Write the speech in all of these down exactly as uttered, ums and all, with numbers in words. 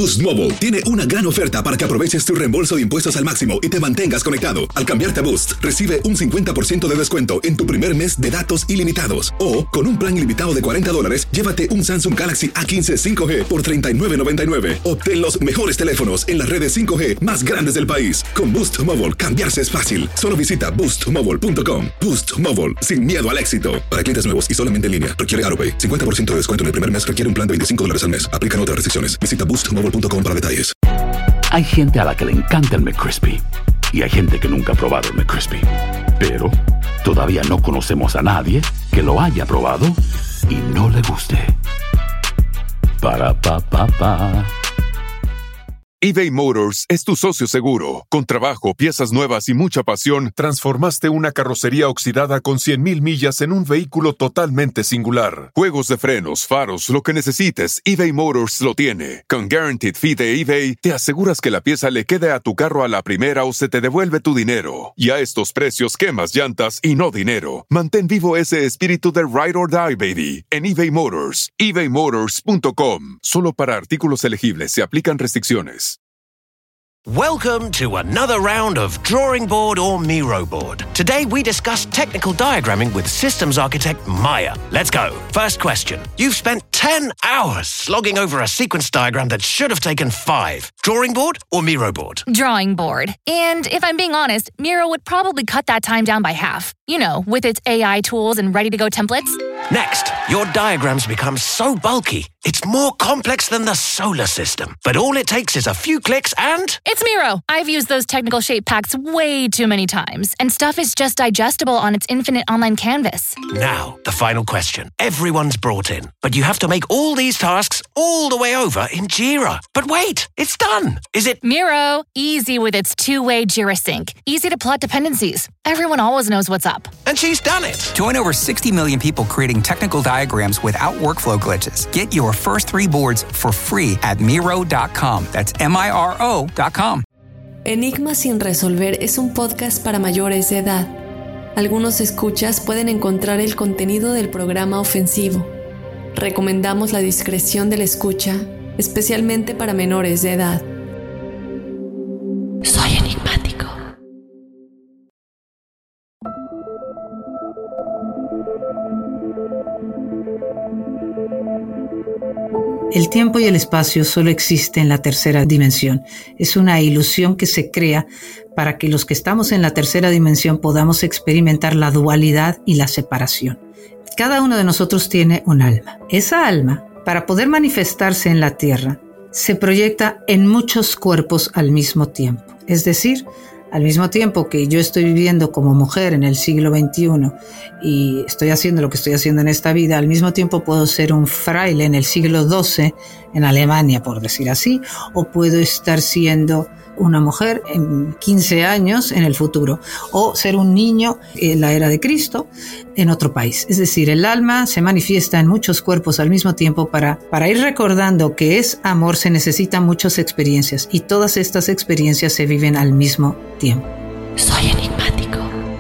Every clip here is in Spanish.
Boost Mobile tiene una gran oferta para que aproveches tu reembolso de impuestos al máximo y te mantengas conectado. Al cambiarte a Boost, recibe un cincuenta por ciento de descuento en tu primer mes de datos ilimitados. O, con un plan ilimitado de cuarenta dólares, llévate un Samsung Galaxy A quince cinco G por treinta y nueve noventa y nueve. Obtén los mejores teléfonos en las redes cinco G más grandes del país. Con Boost Mobile, cambiarse es fácil. Solo visita boost mobile punto com. Boost Mobile, sin miedo al éxito. Para clientes nuevos y solamente en línea, requiere AutoPay. cincuenta por ciento de descuento en el primer mes requiere un plan de veinticinco dólares al mes. Aplican otras restricciones. Visita boost mobile punto com para detalles. Hay gente a la que le encanta el McCrispy y hay gente que nunca ha probado el McCrispy. Pero todavía no conocemos a nadie que lo haya probado y no le guste. Para pa pa pa. eBay Motors es tu socio seguro. Con trabajo, piezas nuevas y mucha pasión, transformaste una carrocería oxidada con cien mil millas en un vehículo totalmente singular. Juegos de frenos, faros, lo que necesites, eBay Motors lo tiene. Con Guaranteed Fee de eBay, te aseguras que la pieza le quede a tu carro a la primera o se te devuelve tu dinero. Y a estos precios, quemas llantas y no dinero. Mantén vivo ese espíritu de Ride or Die, baby, en eBay Motors. ebay motors punto com. Solo para artículos elegibles se aplican restricciones. Welcome to another round of Drawing Board or Miro Board. Today we discuss technical diagramming with systems architect Maya. Let's go. First question. You've spent ten hours slogging over a sequence diagram that should have taken five. Drawing board or Miro board? Drawing board. And if I'm being honest, Miro would probably cut that time down by half. You know, with its A I tools and ready-to-go templates. Next, your diagrams become so bulky, it's more complex than the solar system. But all it takes is a few clicks and... It's Miro. I've used those technical shape packs way too many times, and stuff is just digestible on its infinite online canvas. Now, the final question. Everyone's brought in, but you have to make all these tasks all the way over in Jira. But wait, it's done. Is it... Miro, easy with its two-way Jira sync. Easy to plot dependencies. Everyone always knows what's up. And she's done it. Join over sixty million people creating technical diagrams without workflow glitches. Get your first three boards for free at Miro dot com. That's M I R O dot com. Enigmas sin resolver es un podcast para mayores de edad. Algunos escuchas pueden encontrar el contenido del programa ofensivo. Recomendamos la discreción de la escucha, especialmente para menores de edad. Soy enigmático. El tiempo y el espacio solo existen en la tercera dimensión. Es una ilusión que se crea para que los que estamos en la tercera dimensión podamos experimentar la dualidad y la separación. Cada uno de nosotros tiene un alma. Esa alma, para poder manifestarse en la Tierra, se proyecta en muchos cuerpos al mismo tiempo. Es decir, al mismo tiempo que yo estoy viviendo como mujer en el siglo veintiuno y estoy haciendo lo que estoy haciendo en esta vida, al mismo tiempo puedo ser un fraile en el siglo doce en Alemania, por decir así, o puedo estar siendo una mujer en quince años en el futuro, o ser un niño en la era de Cristo en otro país. Es decir, el alma se manifiesta en muchos cuerpos al mismo tiempo. Para, para ir recordando que es amor se necesitan muchas experiencias y todas estas experiencias se viven al mismo tiempo. Soy enigmático.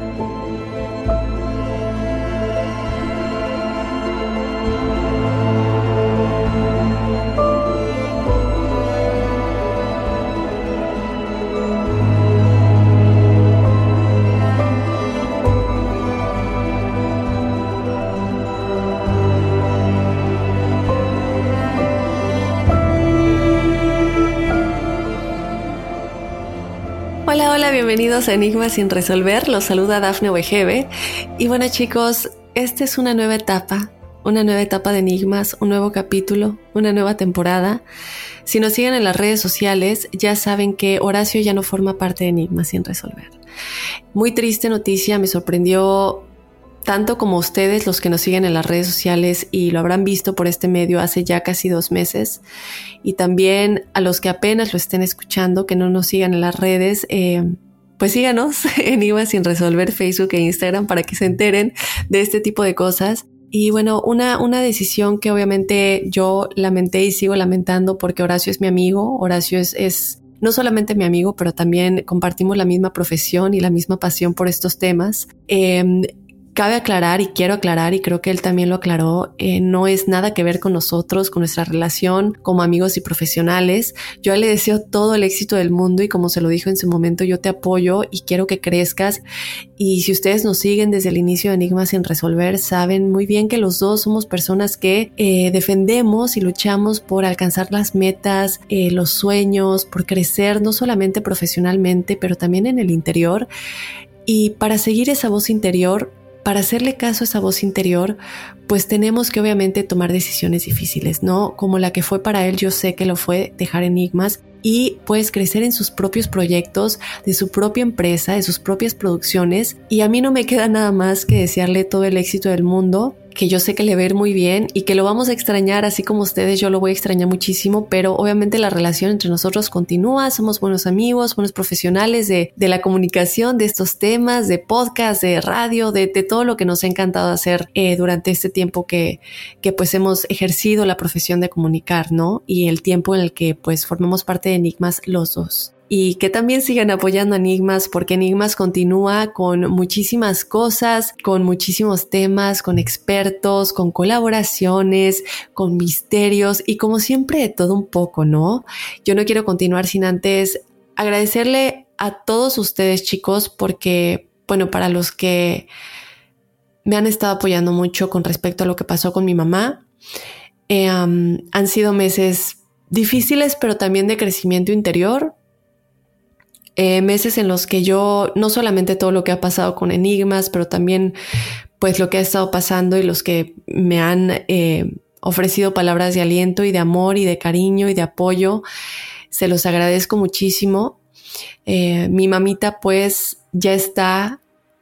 Hola, hola, bienvenidos a Enigmas sin resolver. Los saluda Dafne Wegebe. Y bueno, chicos, esta es una nueva etapa, una nueva etapa de Enigmas, un nuevo capítulo, una nueva temporada. Si nos siguen en las redes sociales, ya saben que Horacio ya no forma parte de Enigmas sin resolver. Muy triste noticia, me sorprendió tanto como ustedes, los que nos siguen en las redes sociales y lo habrán visto por este medio hace ya casi dos meses, y también a los que apenas lo estén escuchando, que no nos sigan en las redes, eh, pues síganos en Enigmas sin resolver, Facebook e Instagram, para que se enteren de este tipo de cosas. Y bueno, una, una decisión que obviamente yo lamenté y sigo lamentando, porque Horacio es mi amigo. Horacio es, es no solamente mi amigo, pero también compartimos la misma profesión y la misma pasión por estos temas. Eh, Cabe aclarar y quiero aclarar, y creo que él también lo aclaró, eh, no es nada que ver con nosotros, con nuestra relación como amigos y profesionales. Yo a él le deseo todo el éxito del mundo y como se lo dijo en su momento, yo te apoyo y quiero que crezcas. Y si ustedes nos siguen desde el inicio de Enigmas sin resolver, saben muy bien que los dos somos personas que eh, defendemos y luchamos por alcanzar las metas, eh, los sueños, por crecer no solamente profesionalmente, pero también en el interior. Y para seguir esa voz interior, para hacerle caso a esa voz interior, pues tenemos que obviamente tomar decisiones difíciles, ¿no? Como la que fue para él, yo sé que lo fue dejar Enigmas y pues crecer en sus propios proyectos, de su propia empresa, de sus propias producciones. Y a mí no me queda nada más que desearle todo el éxito del mundo, que yo sé que le va a ir muy bien y que lo vamos a extrañar, así como ustedes, yo lo voy a extrañar muchísimo, pero obviamente la relación entre nosotros continúa, somos buenos amigos, buenos profesionales de, de la comunicación, de estos temas, de podcast, de radio, de, de todo lo que nos ha encantado hacer eh, durante este tiempo que, que pues hemos ejercido la profesión de comunicar, ¿no? Y el tiempo en el que pues formamos parte de Enigmas los dos. Y que también sigan apoyando a Enigmas, porque Enigmas continúa con muchísimas cosas, con muchísimos temas, con expertos, con colaboraciones, con misterios y como siempre de todo un poco, ¿no? Yo no quiero continuar sin antes agradecerle a todos ustedes, chicos, porque, bueno, para los que me han estado apoyando mucho con respecto a lo que pasó con mi mamá, eh, um, han sido meses difíciles, pero también de crecimiento interior. Eh, meses en los que yo, no solamente todo lo que ha pasado con Enigmas, pero también pues lo que ha estado pasando y los que me han eh, ofrecido palabras de aliento y de amor y de cariño y de apoyo, se los agradezco muchísimo. Eh, mi mamita pues ya está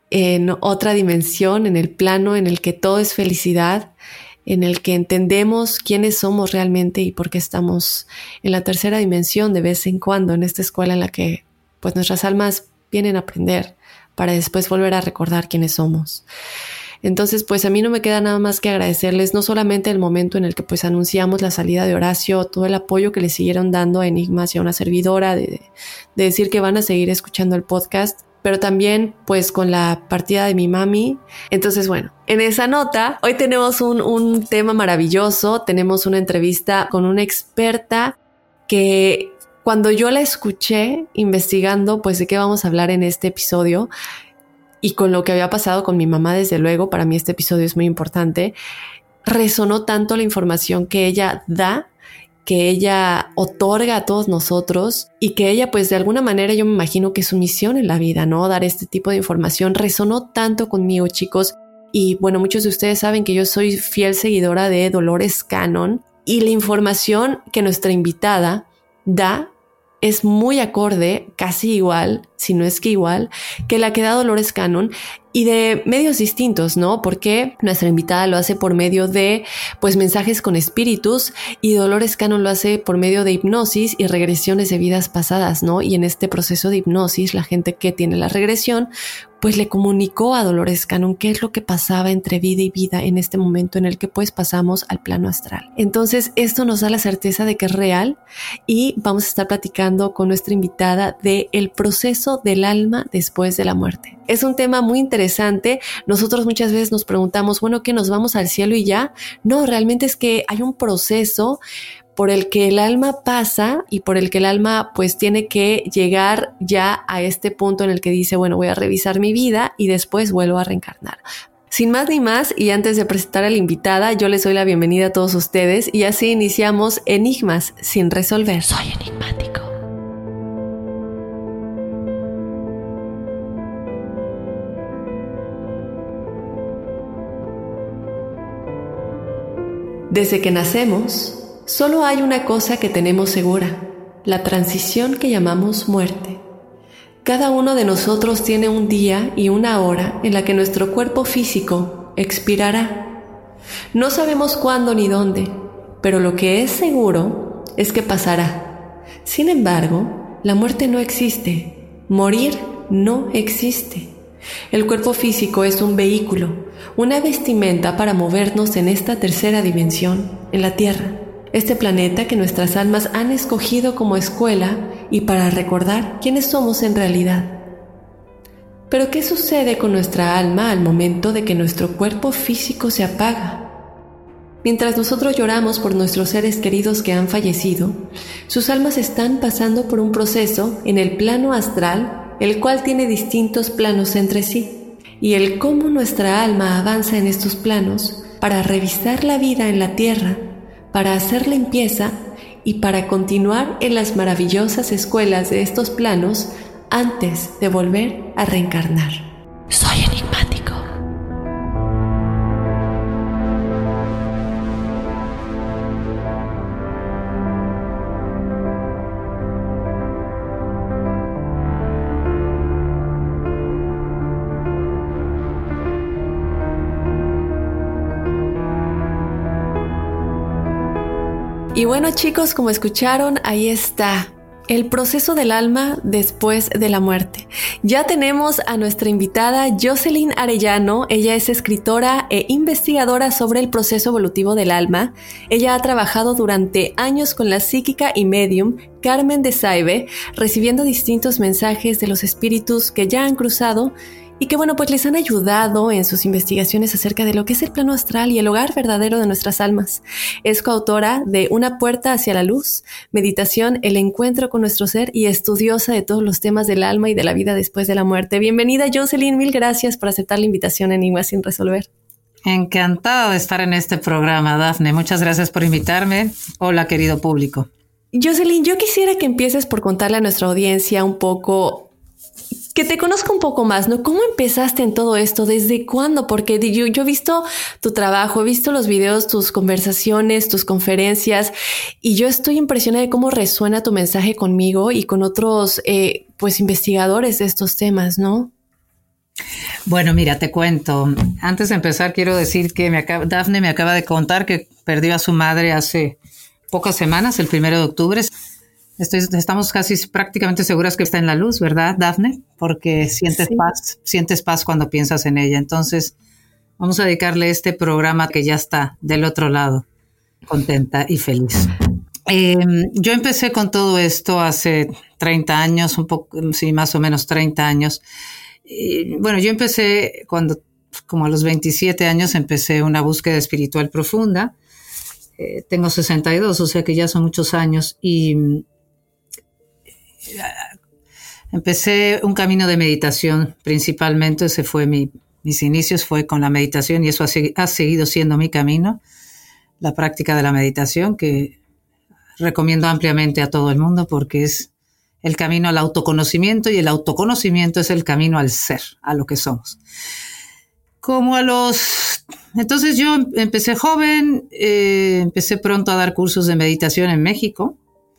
en otra dimensión, en el plano en el que todo es felicidad, en el que entendemos quiénes somos realmente y por qué estamos en la tercera dimensión de vez en cuando, en esta escuela en la que pues nuestras almas vienen a aprender para después volver a recordar quiénes somos. Entonces, pues a mí no me queda nada más que agradecerles, no solamente el momento en el que pues anunciamos la salida de Horacio, todo el apoyo que le siguieron dando a Enigmas y a una servidora, de, de decir que van a seguir escuchando el podcast, pero también pues con la partida de mi mami. Entonces, bueno, en esa nota, hoy tenemos un, un tema maravilloso, tenemos una entrevista con una experta que cuando yo la escuché investigando, pues de qué vamos a hablar en este episodio y con lo que había pasado con mi mamá, desde luego, para mí este episodio es muy importante, resonó tanto la información que ella da, que ella otorga a todos nosotros y que ella, pues de alguna manera yo me imagino que es su misión en la vida, ¿no? Dar este tipo de información. Resonó tanto conmigo, chicos. Y bueno, muchos de ustedes saben que yo soy fiel seguidora de Dolores Cannon y la información que nuestra invitada da es muy acorde, casi igual, si no es que igual, que la que da Dolores Cannon y de medios distintos, ¿no? Porque nuestra invitada lo hace por medio de, pues, mensajes con espíritus y Dolores Cannon lo hace por medio de hipnosis y regresiones de vidas pasadas, ¿no? Y en este proceso de hipnosis, la gente que tiene la regresión, pues le comunicó a Dolores Cannon qué es lo que pasaba entre vida y vida en este momento en el que pues pasamos al plano astral. Entonces esto nos da la certeza de que es real y vamos a estar platicando con nuestra invitada de el proceso del alma después de la muerte. Es un tema muy interesante. Nosotros muchas veces nos preguntamos, bueno, ¿qué nos vamos al cielo y ya? No, realmente es que hay un proceso por el que el alma pasa y por el que el alma pues tiene que llegar ya a este punto en el que dice, bueno, voy a revisar mi vida y después vuelvo a reencarnar. Sin más ni más, y antes de presentar a la invitada, yo les doy la bienvenida a todos ustedes y así iniciamos Enigmas sin resolver. Soy enigmático. Desde que nacemos, solo hay una cosa que tenemos segura, la transición que llamamos muerte. Cada uno de nosotros tiene un día y una hora en la que nuestro cuerpo físico expirará. No sabemos cuándo ni dónde, pero lo que es seguro es que pasará. Sin embargo, la muerte no existe. Morir no existe. El cuerpo físico es un vehículo, una vestimenta para movernos en esta tercera dimensión, en la Tierra. Este planeta que nuestras almas han escogido como escuela y para recordar quiénes somos en realidad. Pero ¿qué sucede con nuestra alma al momento de que nuestro cuerpo físico se apaga? Mientras nosotros lloramos por nuestros seres queridos que han fallecido, sus almas están pasando por un proceso en el plano astral, el cual tiene distintos planos entre sí, y el cómo nuestra alma avanza en estos planos para revisar la vida en la tierra, para hacer limpieza y para continuar en las maravillosas escuelas de estos planos antes de volver a reencarnar. Soy enigmático. Y bueno, chicos, como escucharon, ahí está el proceso del alma después de la muerte. Ya tenemos a nuestra invitada Jocelyn Arellano. Ella es escritora e investigadora sobre el proceso evolutivo del alma. Ella ha trabajado durante años con la psíquica y medium Carmen de Saibe, recibiendo distintos mensajes de los espíritus que ya han cruzado y que bueno, pues les han ayudado en sus investigaciones acerca de lo que es el plano astral y el hogar verdadero de nuestras almas. Es coautora de Una puerta hacia la luz, Meditación, el encuentro con nuestro ser y estudiosa de todos los temas del alma y de la vida después de la muerte. Bienvenida, Jocelyn, mil gracias por aceptar la invitación a Enigmas sin resolver. Encantada de estar en este programa, Dafne. Muchas gracias por invitarme. Hola, querido público. Jocelyn, yo quisiera que empieces por contarle a nuestra audiencia un poco, que te conozca un poco más, ¿no? ¿Cómo empezaste en todo esto? ¿Desde cuándo? Porque yo, yo he visto tu trabajo, he visto los videos, tus conversaciones, tus conferencias, y yo estoy impresionada de cómo resuena tu mensaje conmigo y con otros, eh, pues, investigadores de estos temas, ¿no? Bueno, mira, te cuento. Antes de empezar, quiero decir que me acaba, Dafne me acaba de contar que perdió a su madre hace pocas semanas, el primero de octubre. Estoy, estamos casi prácticamente seguras que está en la luz, ¿verdad, Dafne? Porque sientes sí. paz, sientes paz cuando piensas en ella. Entonces, vamos a dedicarle este programa que ya está del otro lado, contenta y feliz. Eh, yo empecé con todo esto hace treinta años, un poco, sí, más o menos treinta años. Eh, bueno, yo empecé cuando, como a los veintisiete años, empecé una búsqueda espiritual profunda. Eh, tengo sesenta y dos, o sea que ya son muchos años, y empecé un camino de meditación principalmente. Ese fue mi, mis inicios, fue con la meditación, y eso ha, ha seguido siendo mi camino, la práctica de la meditación, que recomiendo ampliamente a todo el mundo porque es el camino al autoconocimiento, y el autoconocimiento es el camino al ser, a lo que somos. Como a los... Entonces yo empecé joven, eh, empecé pronto a dar cursos de meditación en México,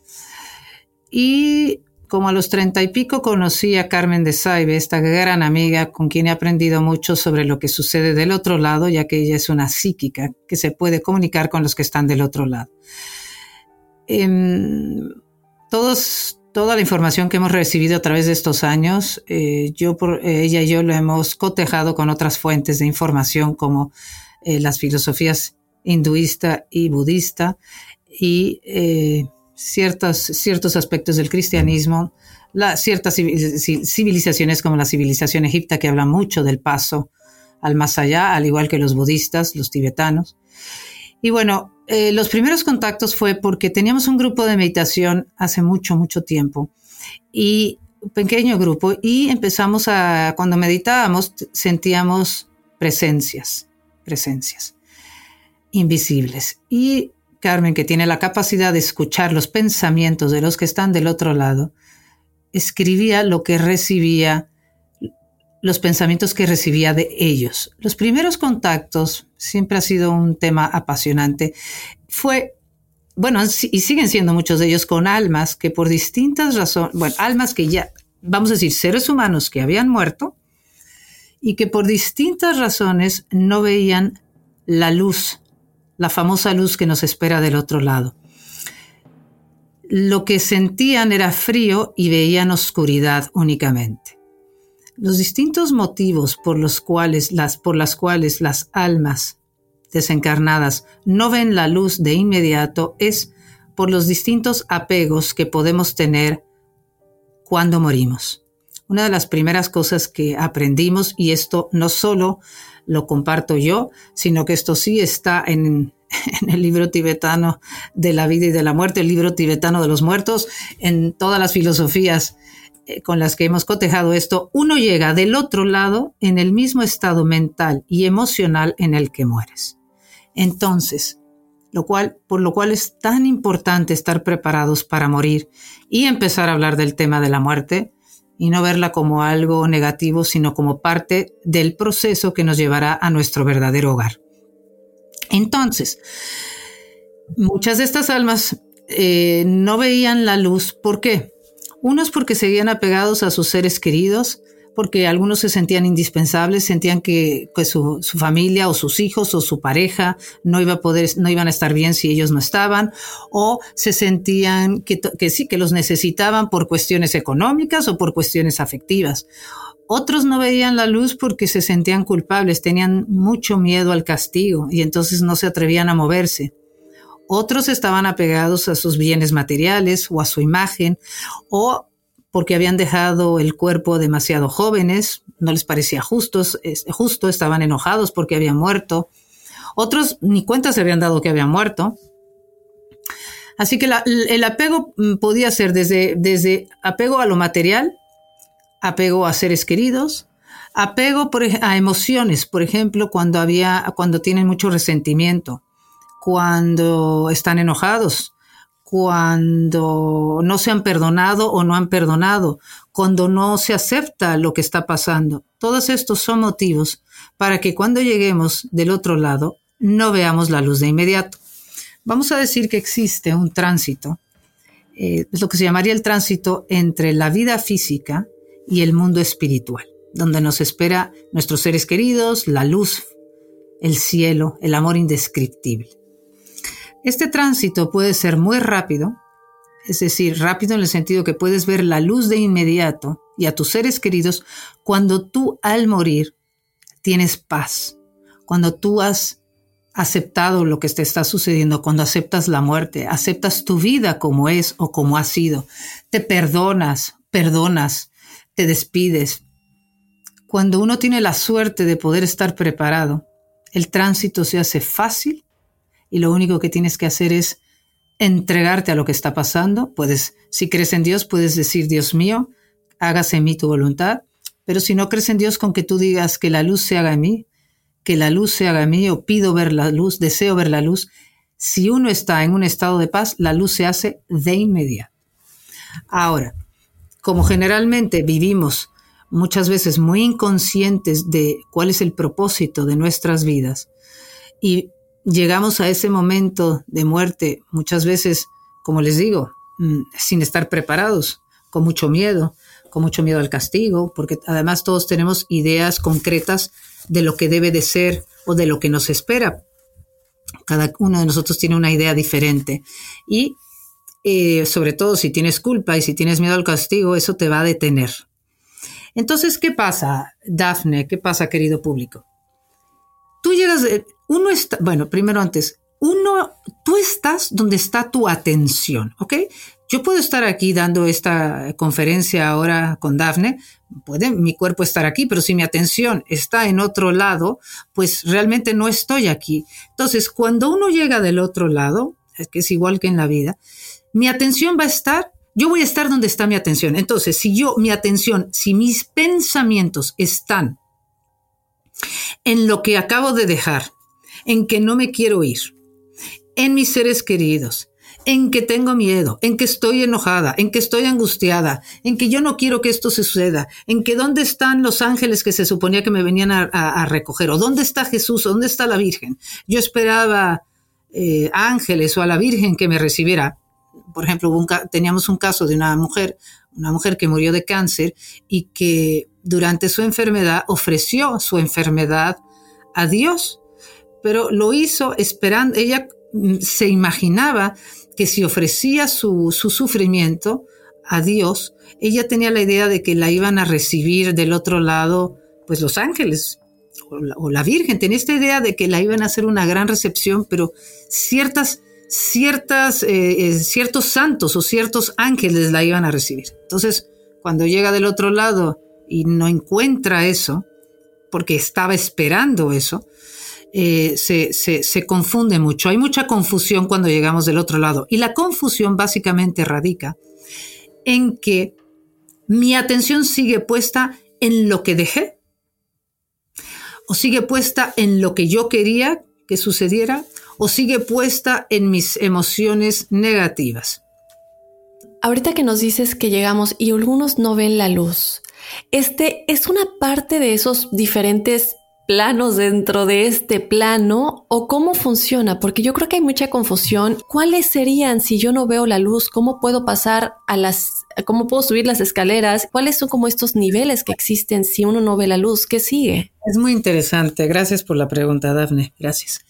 y como a los treinta y pico conocí a Carmen de Saibe, esta gran amiga con quien he aprendido mucho sobre lo que sucede del otro lado, ya que ella es una psíquica que se puede comunicar con los que están del otro lado. Eh, todos, toda la información que hemos recibido a través de estos años, eh, yo por, eh, ella y yo lo hemos cotejado con otras fuentes de información como eh, las filosofías hinduista y budista, y eh, Ciertos, ciertos aspectos del cristianismo, la, ciertas civilizaciones como la civilización egipta, que habla mucho del paso al más allá, al igual que los budistas, los tibetanos. Y bueno, eh, los primeros contactos fue porque teníamos un grupo de meditación hace mucho, mucho tiempo, y un pequeño grupo, y empezamos a, cuando meditábamos, sentíamos presencias, presencias invisibles. Y Carmen, que tiene la capacidad de escuchar los pensamientos de los que están del otro lado, escribía lo que recibía, los pensamientos que recibía de ellos. Los primeros contactos siempre ha sido un tema apasionante. Fue, bueno, y siguen siendo muchos de ellos con almas que por distintas razones, bueno, almas que ya, vamos a decir, seres humanos que habían muerto y que por distintas razones no veían la luz, la famosa luz que nos espera del otro lado. Lo que sentían era frío y veían oscuridad únicamente. Los distintos motivos por los cuales las, por las cuales las almas desencarnadas no ven la luz de inmediato es por los distintos apegos que podemos tener cuando morimos. una de las primeras cosas que aprendimos, y esto no solo lo comparto yo, sino que esto sí está en, en el libro tibetano de la vida y de la muerte, el libro tibetano de los muertos, en todas las filosofías eh, con las que hemos cotejado esto, uno llega del otro lado en el mismo estado mental y emocional en el que mueres. Entonces, lo cual, por lo cual es tan importante estar preparados para morir y empezar a hablar del tema de la muerte y no verla como algo negativo, sino como parte del proceso que nos llevará a nuestro verdadero hogar. Entonces, muchas de estas almas eh, no veían la luz. ¿Por qué? Unos porque seguían apegados a sus seres queridos, porque algunos se sentían indispensables, sentían que, que su, su familia o sus hijos o su pareja no iba a poder, no iban a estar bien si ellos no estaban, o se sentían que, que sí, que los necesitaban por cuestiones económicas o por cuestiones afectivas. Otros no veían la luz porque se sentían culpables, tenían mucho miedo al castigo y entonces no se atrevían a moverse. Otros estaban apegados a sus bienes materiales o a su imagen, o porque habían dejado el cuerpo demasiado jóvenes, no les parecía justo, justo, estaban enojados porque habían muerto. Otros ni cuenta se habían dado que habían muerto. Así que la, el apego podía ser desde, desde apego a lo material, apego a seres queridos, apego por, a emociones, por ejemplo, cuando, había, cuando tienen mucho resentimiento, cuando están enojados, cuando no se han perdonado o no han perdonado, cuando no se acepta lo que está pasando. Todos estos son motivos para que cuando lleguemos del otro lado no veamos la luz de inmediato. Vamos a decir que existe un tránsito, eh, es lo que se llamaría el tránsito entre la vida física y el mundo espiritual, donde nos espera nuestros seres queridos, la luz, el cielo, el amor indescriptible. Este tránsito puede ser muy rápido, es decir, rápido en el sentido que puedes ver la luz de inmediato y a tus seres queridos cuando tú al morir tienes paz, cuando tú has aceptado lo que te está sucediendo, cuando aceptas la muerte, aceptas tu vida como es o como ha sido, te perdonas, perdonas, te despides. Cuando uno tiene la suerte de poder estar preparado, el tránsito se hace fácil. Y lo único que tienes que hacer es entregarte a lo que está pasando. Puedes, si crees en Dios, puedes decir, Dios mío, hágase en mí tu voluntad. Pero si no crees en Dios, con que tú digas que la luz se haga en mí, que la luz se haga en mí, o pido ver la luz, deseo ver la luz. Si uno está en un estado de paz, la luz se hace de inmediato. Ahora, como generalmente vivimos muchas veces muy inconscientes de cuál es el propósito de nuestras vidas, y llegamos a ese momento de muerte muchas veces, como les digo, sin estar preparados, con mucho miedo, con mucho miedo al castigo, porque además todos tenemos ideas concretas de lo que debe de ser o de lo que nos espera. Cada uno de nosotros tiene una idea diferente y eh, sobre todo si tienes culpa y si tienes miedo al castigo, eso te va a detener. Entonces, ¿qué pasa, Dafne? ¿Qué pasa, querido público? Tú llegas... De, Uno está, bueno, primero antes, uno, tú estás donde está tu atención, ¿ok? Yo puedo estar aquí dando esta conferencia ahora con Dafne, puede mi cuerpo estar aquí, pero si mi atención está en otro lado, pues realmente no estoy aquí. Entonces, cuando uno llega del otro lado, que es igual que en la vida, mi atención va a estar, yo voy a estar donde está mi atención. Entonces, si yo, mi atención, si mis pensamientos están en lo que acabo de dejar, en que no me quiero ir, en mis seres queridos, en que tengo miedo, en que estoy enojada, en que estoy angustiada, en que yo no quiero que esto suceda, en que dónde están los ángeles que se suponía que me venían a, a, a recoger, o dónde está Jesús, o dónde está la Virgen. Yo esperaba eh, ángeles o a la Virgen que me recibiera. Por ejemplo, hubo un, teníamos un caso de una mujer, una mujer que murió de cáncer y que durante su enfermedad ofreció su enfermedad a Dios. Pero lo hizo esperando, ella se imaginaba que si ofrecía su, su sufrimiento a Dios, ella tenía la idea de que la iban a recibir del otro lado, pues los ángeles o la, o la Virgen. Tenía esta idea de que la iban a hacer una gran recepción, pero ciertas, ciertas, eh, eh, ciertos santos o ciertos ángeles la iban a recibir. Entonces, cuando llega del otro lado y no encuentra eso, porque estaba esperando eso, eh, se, se, se confunde mucho. Hay mucha confusión cuando llegamos del otro lado. Y la confusión básicamente radica en que mi atención sigue puesta en lo que dejé, o sigue puesta en lo que yo quería que sucediera, o sigue puesta en mis emociones negativas. Ahorita que nos dices que llegamos y algunos no ven la luz, este es una parte de esos diferentes planos dentro de este plano, o cómo funciona, porque yo creo que hay mucha confusión. ¿Cuáles serían si yo no veo la luz? ¿Cómo puedo pasar a las, cómo puedo subir las escaleras? ¿Cuáles son como estos niveles que existen si uno no ve la luz? ¿Qué sigue? Es muy interesante. Gracias por la pregunta, Dafne. Gracias.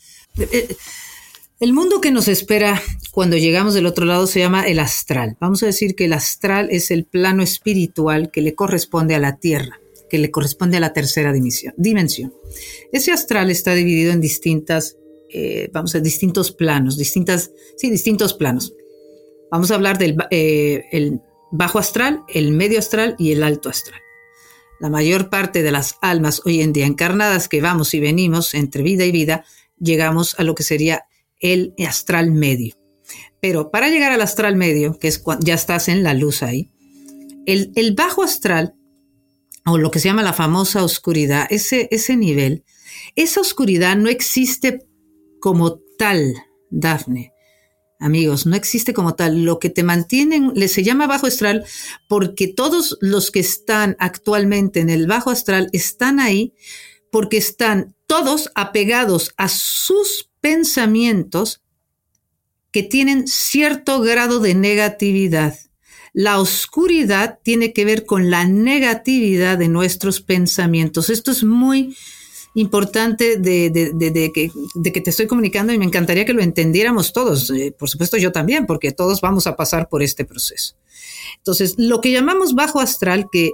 El mundo que nos espera cuando llegamos del otro lado se llama el astral. Vamos a decir que el astral es el plano espiritual que le corresponde a la Tierra, que le corresponde a la tercera dimensión. dimensión. Ese astral está dividido en distintas, eh, vamos a distintos planos, distintas, sí, distintos planos. Vamos a hablar del eh, el bajo astral, el medio astral y el alto astral. La mayor parte de las almas hoy en día encarnadas que vamos y venimos entre vida y vida, llegamos a lo que sería el astral medio. Pero para llegar al astral medio, que es cuando ya estás en la luz ahí, el, el bajo astral, o lo que se llama la famosa oscuridad, ese, ese nivel, esa oscuridad no existe como tal, Dafne. Amigos, no existe como tal. Lo que te mantienen, se llama bajo astral porque todos los que están actualmente en el bajo astral están ahí porque están todos apegados a sus pensamientos que tienen cierto grado de negatividad. La oscuridad tiene que ver con la negatividad de nuestros pensamientos. Esto es muy importante de, de, de, de, que, de que te estoy comunicando y me encantaría que lo entendiéramos todos. Eh, por supuesto yo también, porque todos vamos a pasar por este proceso. Entonces, lo que llamamos bajo astral, que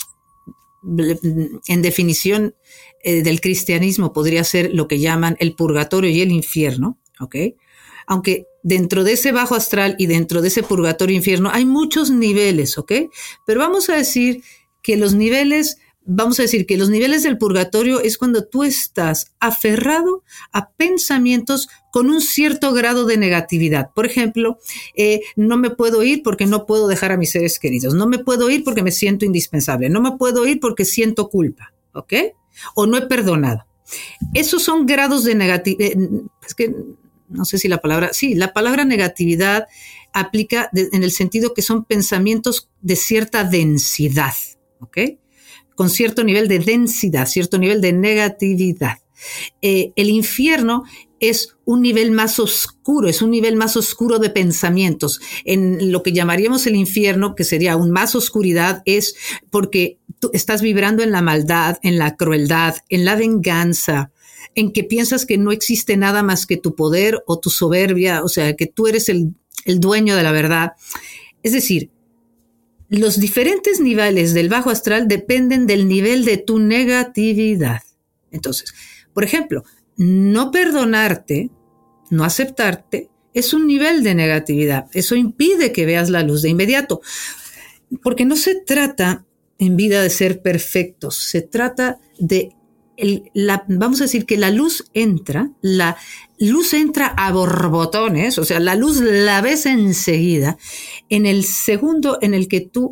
en definición eh, del cristianismo podría ser lo que llaman el purgatorio y el infierno, ¿ok? Aunque dentro de ese bajo astral y dentro de ese purgatorio infierno hay muchos niveles, ¿ok? Pero vamos a decir que los niveles, vamos a decir que los niveles del purgatorio es cuando tú estás aferrado a pensamientos con un cierto grado de negatividad. Por ejemplo, eh, no me puedo ir porque no puedo dejar a mis seres queridos. No me puedo ir porque me siento indispensable. No me puedo ir porque siento culpa, ¿ok? O no he perdonado. Esos son grados de negatividad. Es que no sé si la palabra, sí, la palabra negatividad aplica de, en el sentido que son pensamientos de cierta densidad, ¿ok? Con cierto nivel de densidad, cierto nivel de negatividad. Eh, el infierno es un nivel más oscuro, es un nivel más oscuro de pensamientos. En lo que llamaríamos el infierno, que sería aún más oscuridad, es porque tú estás vibrando en la maldad, en la crueldad, en la venganza, en que piensas que no existe nada más que tu poder o tu soberbia, o sea, que tú eres el, el dueño de la verdad. Es decir, los diferentes niveles del bajo astral dependen del nivel de tu negatividad. Entonces, por ejemplo, no perdonarte, no aceptarte, es un nivel de negatividad. Eso impide que veas la luz de inmediato. Porque no se trata en vida de ser perfectos, se trata de El, la, vamos a decir que la luz entra, la luz entra a borbotones, o sea, la luz la ves enseguida, en el segundo en el que tú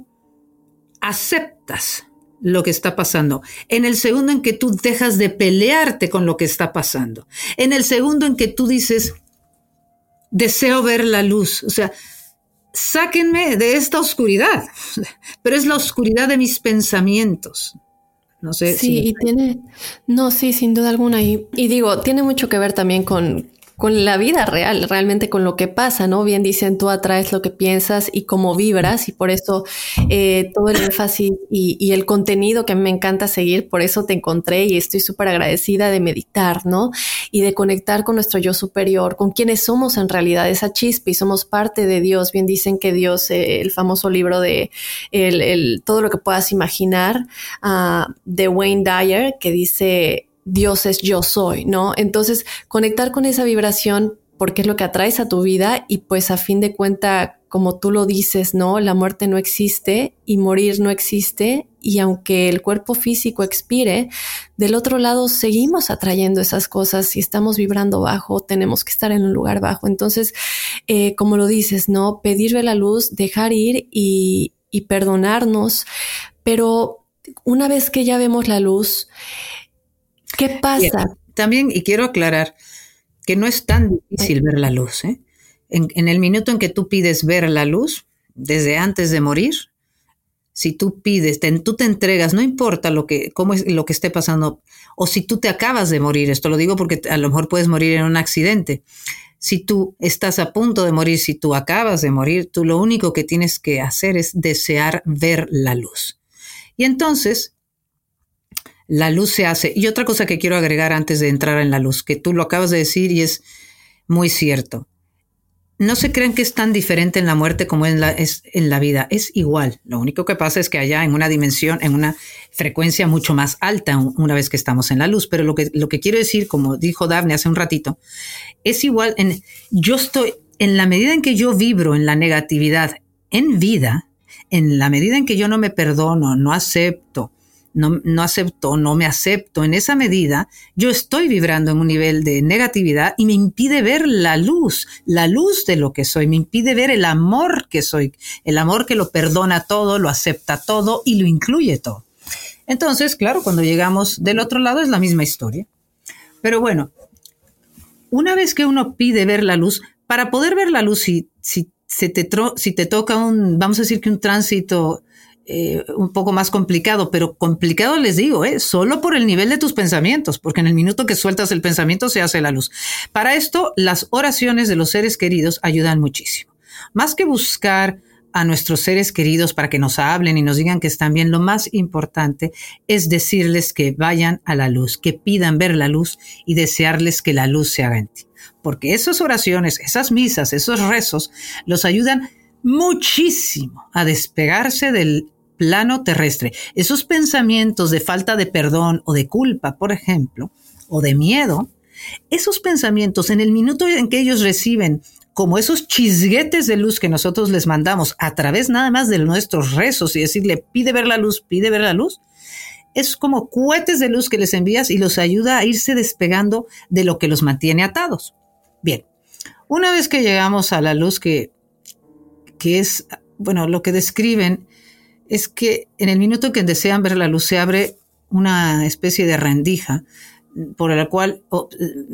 aceptas lo que está pasando, en el segundo en que tú dejas de pelearte con lo que está pasando, en el segundo en que tú dices, deseo ver la luz, o sea, sáquenme de esta oscuridad, pero es la oscuridad de mis pensamientos. No sé. Sí, si... y tiene, no, sí, sin duda alguna. Y, y digo, tiene mucho que ver también con, con la vida real, realmente con lo que pasa, ¿no? Bien dicen, tú atraes lo que piensas y cómo vibras, y por eso eh, todo el énfasis y, y el contenido que me encanta seguir, por eso te encontré y estoy súper agradecida de meditar, ¿no? Y de conectar con nuestro yo superior, con quienes somos en realidad, esa chispa, y somos parte de Dios. Bien dicen que Dios, eh, el famoso libro de el, el, todo lo que puedas imaginar, uh, de Wayne Dyer, que dice... Dios es yo soy, ¿no? Entonces, conectar con esa vibración porque es lo que atraes a tu vida y pues a fin de cuenta como tú lo dices, ¿no? La muerte no existe y morir no existe, y aunque el cuerpo físico expire, del otro lado seguimos atrayendo esas cosas. Si estamos vibrando bajo, tenemos que estar en un lugar bajo. Entonces, eh, como lo dices, ¿no? Pedir ver la luz, dejar ir y, y perdonarnos. Pero una vez que ya vemos la luz, ¿qué pasa? Bien. También, y quiero aclarar que no es tan difícil ver la luz, ¿eh? En, en el minuto en que tú pides ver la luz, desde antes de morir, si tú pides, te, tú te entregas, no importa lo que, cómo es lo que esté pasando, o si tú te acabas de morir, esto lo digo porque a lo mejor puedes morir en un accidente. Si tú estás a punto de morir, si tú acabas de morir, tú lo único que tienes que hacer es desear ver la luz. Y entonces la luz se hace. Y otra cosa que quiero agregar antes de entrar en la luz, que tú lo acabas de decir y es muy cierto. No se crean que es tan diferente en la muerte como en la, es en la vida. Es igual. Lo único que pasa es que allá en una dimensión, en una frecuencia mucho más alta una vez que estamos en la luz. Pero lo que, lo que quiero decir, como dijo Dafne hace un ratito, es igual. En, yo estoy, en la medida en que yo vibro en la negatividad en vida, en la medida en que yo no me perdono, no acepto, No, no acepto, no me acepto, en esa medida yo estoy vibrando en un nivel de negatividad y me impide ver la luz, la luz de lo que soy, me impide ver el amor que soy, el amor que lo perdona todo, lo acepta todo y lo incluye todo. Entonces, claro, cuando llegamos del otro lado es la misma historia. Pero bueno, una vez que uno pide ver la luz, para poder ver la luz, si, si, si, te, tro, si te toca un, vamos a decir que un tránsito Eh, un poco más complicado, pero complicado les digo, eh, solo por el nivel de tus pensamientos, porque en el minuto que sueltas el pensamiento se hace la luz. Para esto, las oraciones de los seres queridos ayudan muchísimo. Más que buscar a nuestros seres queridos para que nos hablen y nos digan que están bien, lo más importante es decirles que vayan a la luz, que pidan ver la luz y desearles que la luz se haga en ti. Porque esas oraciones, esas misas, esos rezos, los ayudan muchísimo a despegarse del plano terrestre. Esos pensamientos de falta de perdón o de culpa, por ejemplo, o de miedo, esos pensamientos en el minuto en que ellos reciben como esos chisguetes de luz que nosotros les mandamos a través nada más de nuestros rezos y decirle pide ver la luz, pide ver la luz, es como cohetes de luz que les envías y los ayuda a irse despegando de lo que los mantiene atados. Bien, una vez que llegamos a la luz que, que es, bueno, lo que describen es que en el minuto que desean ver la luz se abre una especie de rendija por la cual oh,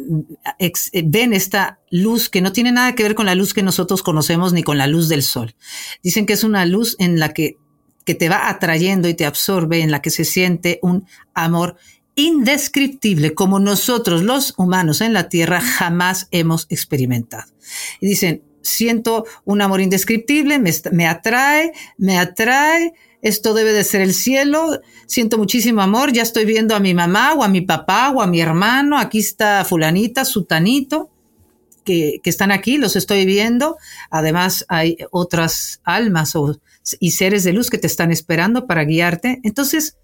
ex, ven esta luz que no tiene nada que ver con la luz que nosotros conocemos ni con la luz del sol. Dicen que es una luz en la que, que te va atrayendo y te absorbe, en la que se siente un amor indescriptible como nosotros los humanos en la Tierra jamás hemos experimentado. Y dicen, siento un amor indescriptible, me, me atrae, me atrae, esto debe de ser el cielo, siento muchísimo amor, ya estoy viendo a mi mamá o a mi papá o a mi hermano, aquí está fulanita, sutanito, que, que están aquí, los estoy viendo, además hay otras almas o, y seres de luz que te están esperando para guiarte. Entonces,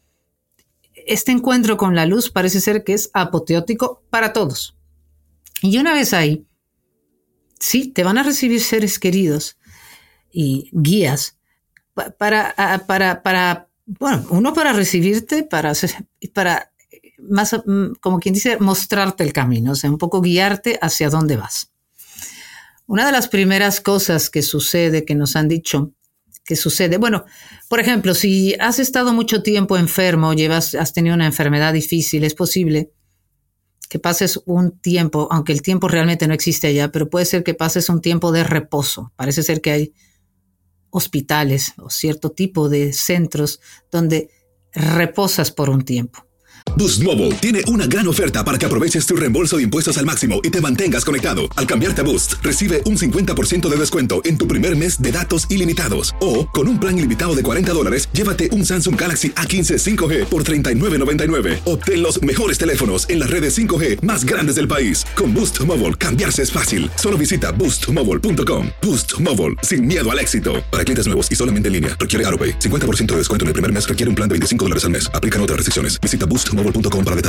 este encuentro con la luz parece ser que es apoteótico para todos. Y una vez ahí, sí, te van a recibir seres queridos y guías para, para, para bueno, uno para recibirte, para, para más, como quien dice, mostrarte el camino, o sea, un poco guiarte hacia dónde vas. Una de las primeras cosas que sucede, que nos han dicho que sucede, bueno, por ejemplo, si has estado mucho tiempo enfermo, llevas, has tenido una enfermedad difícil, es posible que pases un tiempo, aunque el tiempo realmente no existe allá, pero puede ser que pases un tiempo de reposo. Parece ser que hay hospitales o cierto tipo de centros donde reposas por un tiempo. Boost Mobile tiene una gran oferta para que aproveches tu reembolso de impuestos al máximo y te mantengas conectado. Al cambiarte a Boost, recibe un cincuenta por ciento de descuento en tu primer mes de datos ilimitados. O, con un plan ilimitado de cuarenta dólares, llévate un Samsung Galaxy A quince cinco G por treinta y nueve noventa y nueve. Obtén los mejores teléfonos en las redes cinco G más grandes del país. Con Boost Mobile, cambiarse es fácil. Solo visita boost mobile punto com. Boost Mobile, sin miedo al éxito. Para clientes nuevos y solamente en línea, requiere AutoPay. cincuenta por ciento de descuento en el primer mes, requiere un plan de veinticinco dólares al mes. Aplican otras restricciones. Visita boost mobile punto com para detalles.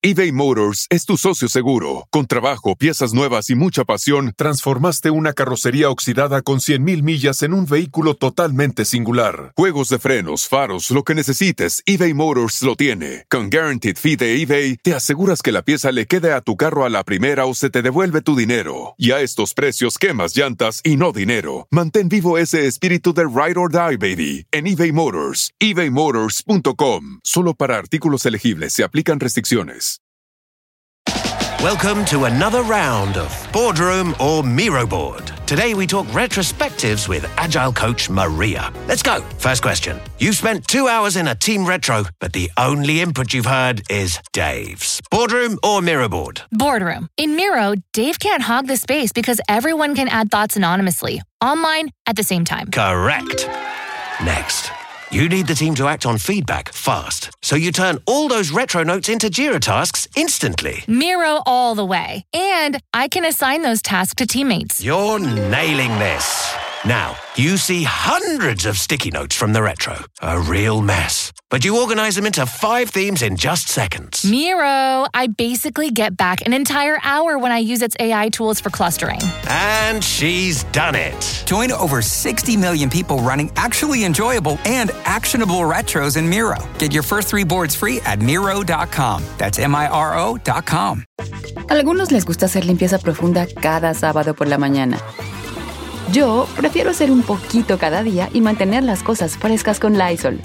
eBay Motors es tu socio seguro. Con trabajo, piezas nuevas y mucha pasión, transformaste una carrocería oxidada con cien mil millas en un vehículo totalmente singular. Juegos de frenos, faros, lo que necesites, eBay Motors lo tiene. Con Guaranteed Fee de eBay, te aseguras que la pieza le quede a tu carro a la primera o se te devuelve tu dinero. Y a estos precios, quemas llantas y no dinero. Mantén vivo ese espíritu de Ride or Die, baby, en eBay Motors. ebay motors punto com. Solo para artículos elegibles se aplican restricciones. Welcome to another round of Boardroom or Miro Board. Today we talk retrospectives with Agile coach Maria. Let's go. First question. You've spent two hours in a team retro, but the only input you've heard is Dave's. Boardroom or Miro Board? Boardroom. In Miro, Dave can't hog the space because everyone can add thoughts anonymously, online at the same time. Correct. Next. You need the team to act on feedback fast, so you turn all those retro notes into Jira tasks instantly. Miro all the way. And I can assign those tasks to teammates. You're nailing this. Now, you see hundreds of sticky notes from the retro. A real mess. But you organize them into five themes in just seconds. Miro, I basically get back an entire hour when I use its A I tools for clustering. And she's done it. Join over sixty million people running actually enjoyable and actionable retros in Miro. Get your first three boards free at Miro dot com. That's M I R O dot com. Algunos les gusta hacer limpieza profunda cada sábado por la mañana. Yo prefiero hacer un poquito cada día y mantener las cosas frescas con Lysol.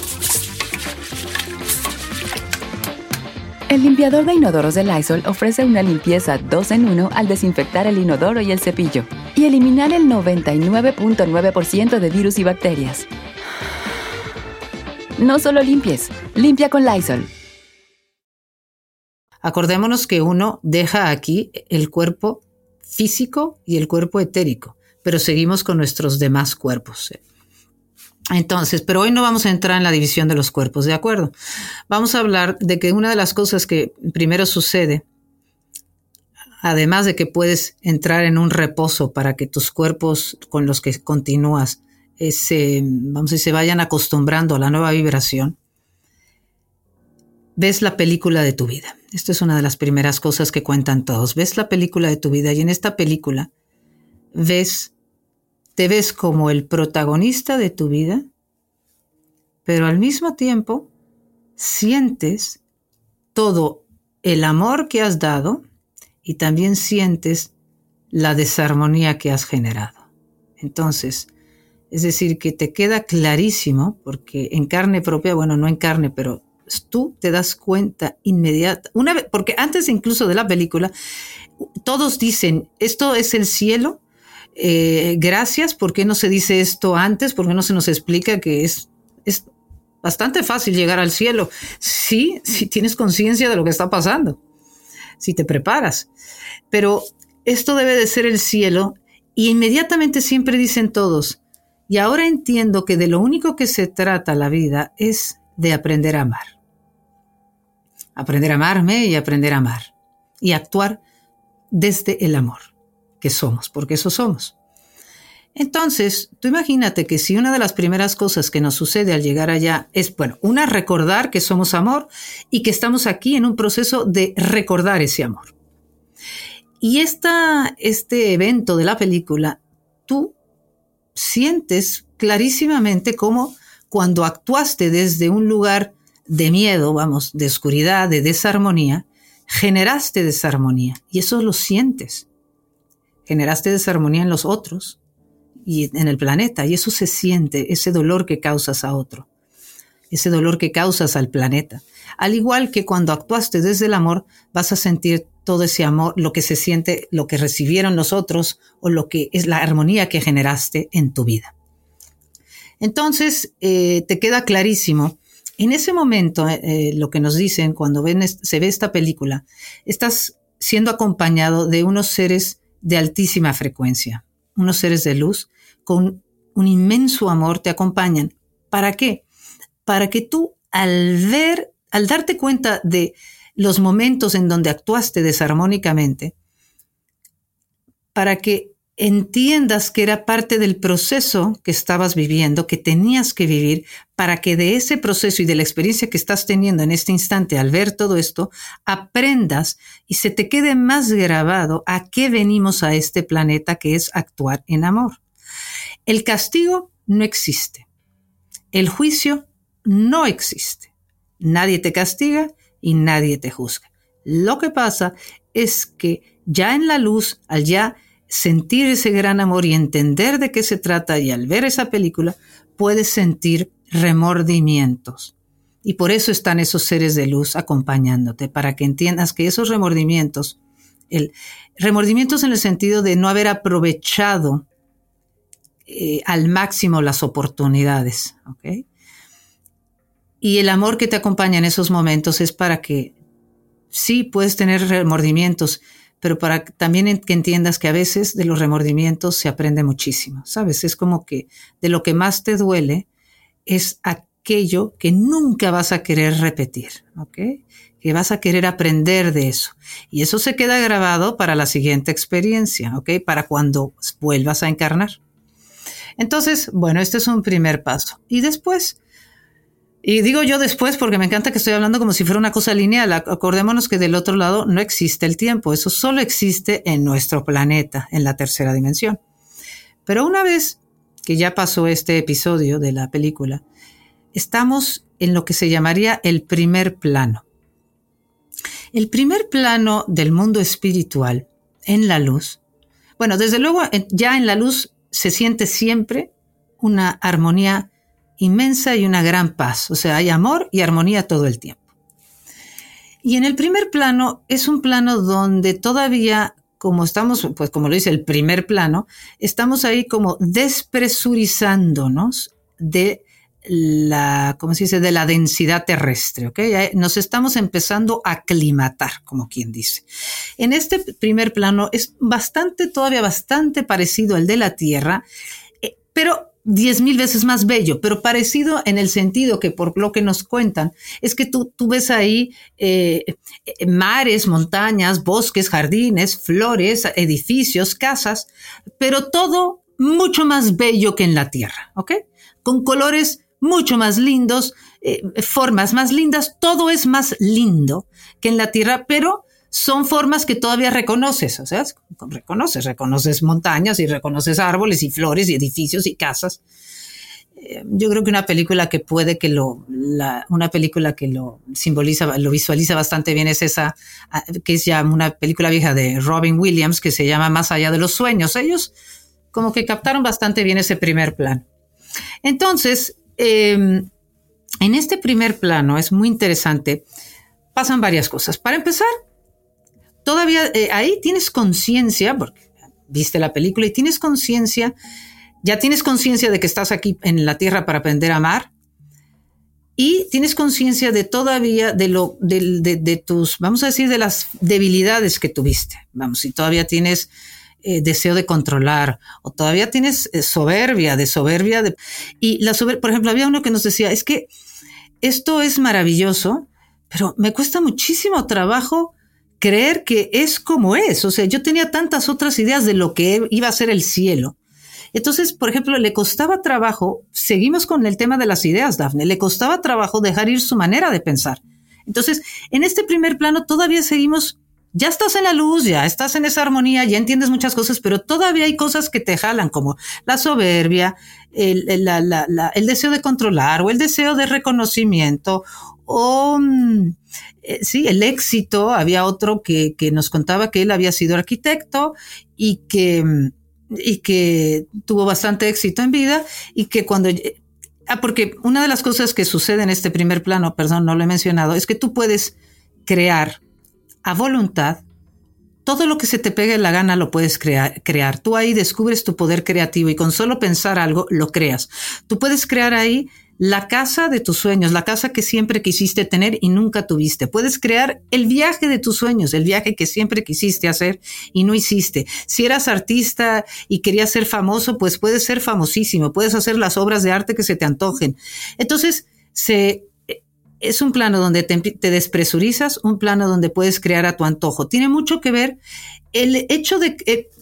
El limpiador de inodoros de Lysol ofrece una limpieza dos en uno al desinfectar el inodoro y el cepillo y eliminar el noventa y nueve punto nueve por ciento de virus y bacterias. No solo limpies, limpia con Lysol. Acordémonos que uno deja aquí el cuerpo físico y el cuerpo etérico, pero seguimos con nuestros demás cuerpos. Entonces, pero hoy no vamos a entrar en la división de los cuerpos, ¿de acuerdo? Vamos a hablar de que una de las cosas que primero sucede, además de que puedes entrar en un reposo para que tus cuerpos con los que continúas eh, se, vamos a decir, se vayan acostumbrando a la nueva vibración, ves la película de tu vida. Esto es una de las primeras cosas que cuentan todos. Ves la película de tu vida y en esta película ves, te ves como el protagonista de tu vida, pero al mismo tiempo sientes todo el amor que has dado y también sientes la desarmonía que has generado. Entonces, es decir, que te queda clarísimo, porque en carne propia, bueno, no en carne, pero tú te das cuenta inmediata, una vez, porque antes incluso de la película, todos dicen, esto es el cielo, eh, gracias, ¿por qué no se dice esto antes? ¿Por qué no se nos explica que es, es bastante fácil llegar al cielo? Sí, si tienes conciencia de lo que está pasando, si te preparas, pero esto debe de ser el cielo, y inmediatamente siempre dicen todos, y ahora entiendo que de lo único que se trata la vida es de aprender a amar. Aprender a amarme y aprender a amar. Y actuar desde el amor que somos, porque eso somos. Entonces, tú imagínate que si una de las primeras cosas que nos sucede al llegar allá es, bueno, una, recordar que somos amor y que estamos aquí en un proceso de recordar ese amor. Y esta, este evento de la película, tú sientes clarísimamente cómo cuando actuaste desde un lugar de miedo, vamos, de oscuridad, de desarmonía, generaste desarmonía y eso lo sientes. Generaste desarmonía en los otros y en el planeta y eso se siente, ese dolor que causas a otro, ese dolor que causas al planeta. Al igual que cuando actuaste desde el amor, vas a sentir todo ese amor, lo que se siente, lo que recibieron los otros o lo que es la armonía que generaste en tu vida. Entonces, eh, te queda clarísimo. En ese momento, eh, lo que nos dicen cuando ven, se ve esta película, estás siendo acompañado de unos seres de altísima frecuencia, unos seres de luz con un inmenso amor te acompañan. ¿Para qué? Para que tú, al ver, al darte cuenta de los momentos en donde actuaste desarmónicamente, para que entiendas que era parte del proceso que estabas viviendo, que tenías que vivir, para que de ese proceso y de la experiencia que estás teniendo en este instante al ver todo esto, aprendas y se te quede más grabado a qué venimos a este planeta, que es actuar en amor. El castigo no existe. El juicio no existe. Nadie te castiga y nadie te juzga. Lo que pasa es que ya en la luz, al ya sentir ese gran amor y entender de qué se trata, y al ver esa película puedes sentir remordimientos. Y por eso están esos seres de luz acompañándote, para que entiendas que esos remordimientos, el, remordimientos en el sentido de no haber aprovechado eh, al máximo las oportunidades, ¿ok? Y el amor que te acompaña en esos momentos es para que sí puedes tener remordimientos, pero para también que entiendas que a veces de los remordimientos se aprende muchísimo, ¿sabes? Es como que de lo que más te duele es aquello que nunca vas a querer repetir, ¿ok? Que vas a querer aprender de eso. Y eso se queda grabado para la siguiente experiencia, ¿ok? Para cuando vuelvas a encarnar. Entonces, bueno, este es un primer paso. Y después... Y digo yo después porque me encanta que estoy hablando como si fuera una cosa lineal. Acordémonos que del otro lado no existe el tiempo. Eso solo existe en nuestro planeta, en la tercera dimensión. Pero una vez que ya pasó este episodio de la película, estamos en lo que se llamaría el primer plano. El primer plano del mundo espiritual, en la luz. Bueno, desde luego ya en la luz se siente siempre una armonía inmensa y una gran paz. O sea, hay amor y armonía todo el tiempo. Y en el primer plano es un plano donde todavía, como estamos, pues como lo dice el primer plano, estamos ahí como despresurizándonos de la, ¿cómo se dice?, de la densidad terrestre, ¿ok? Nos estamos empezando a aclimatar, como quien dice. En este primer plano es bastante, todavía bastante parecido al de la Tierra, eh, pero diez mil veces más bello, pero parecido en el sentido que, por lo que nos cuentan, es que tú, tú ves ahí eh, mares, montañas, bosques, jardines, flores, edificios, casas, pero todo mucho más bello que en la Tierra, ¿ok? Con colores mucho más lindos, eh, formas más lindas, todo es más lindo que en la Tierra, pero son formas que todavía reconoces, o sea, reconoces, reconoces montañas y reconoces árboles y flores y edificios y casas. Eh, yo creo que una película que puede que lo, la, una película que lo simboliza, lo visualiza bastante bien es esa, que es ya una película vieja de Robin Williams que se llama Más allá de los sueños. Ellos como que captaron bastante bien ese primer plano. Entonces, eh, en este primer plano es muy interesante, pasan varias cosas. Para empezar, todavía eh, ahí tienes conciencia, porque viste la película y tienes conciencia, ya tienes conciencia de que estás aquí en la Tierra para aprender a amar, y tienes conciencia de todavía de lo de, de, de tus, vamos a decir, de las debilidades que tuviste. Vamos, si todavía tienes eh, deseo de controlar, o todavía tienes eh, soberbia, de soberbia, de, y la soberbia, por ejemplo, había uno que nos decía, es que esto es maravilloso, pero me cuesta muchísimo trabajo creer que es como es. O sea, yo tenía tantas otras ideas de lo que iba a ser el cielo. Entonces, por ejemplo, le costaba trabajo, seguimos con el tema de las ideas, Dafne, le costaba trabajo dejar ir su manera de pensar. Entonces, en este primer plano todavía seguimos, ya estás en la luz, ya estás en esa armonía, ya entiendes muchas cosas, pero todavía hay cosas que te jalan, como la soberbia, el, el, la, la, la, el deseo de controlar, o el deseo de reconocimiento, o... Eh, sí, el éxito. Había otro que, que nos contaba que él había sido arquitecto y que, y que tuvo bastante éxito en vida, y que cuando... Ah, porque una de las cosas que sucede en este primer plano, perdón, no lo he mencionado, es que tú puedes crear a voluntad todo lo que se te pegue la gana, lo puedes crear, crear. Tú ahí descubres tu poder creativo y con solo pensar algo lo creas. Tú puedes crear ahí la casa de tus sueños, la casa que siempre quisiste tener y nunca tuviste. Puedes crear el viaje de tus sueños, el viaje que siempre quisiste hacer y no hiciste. Si eras artista y querías ser famoso, pues puedes ser famosísimo. Puedes hacer las obras de arte que se te antojen. Entonces, se, es un plano donde te, te despresurizas, un plano donde puedes crear a tu antojo. Tiene mucho que ver el hecho de... Eh,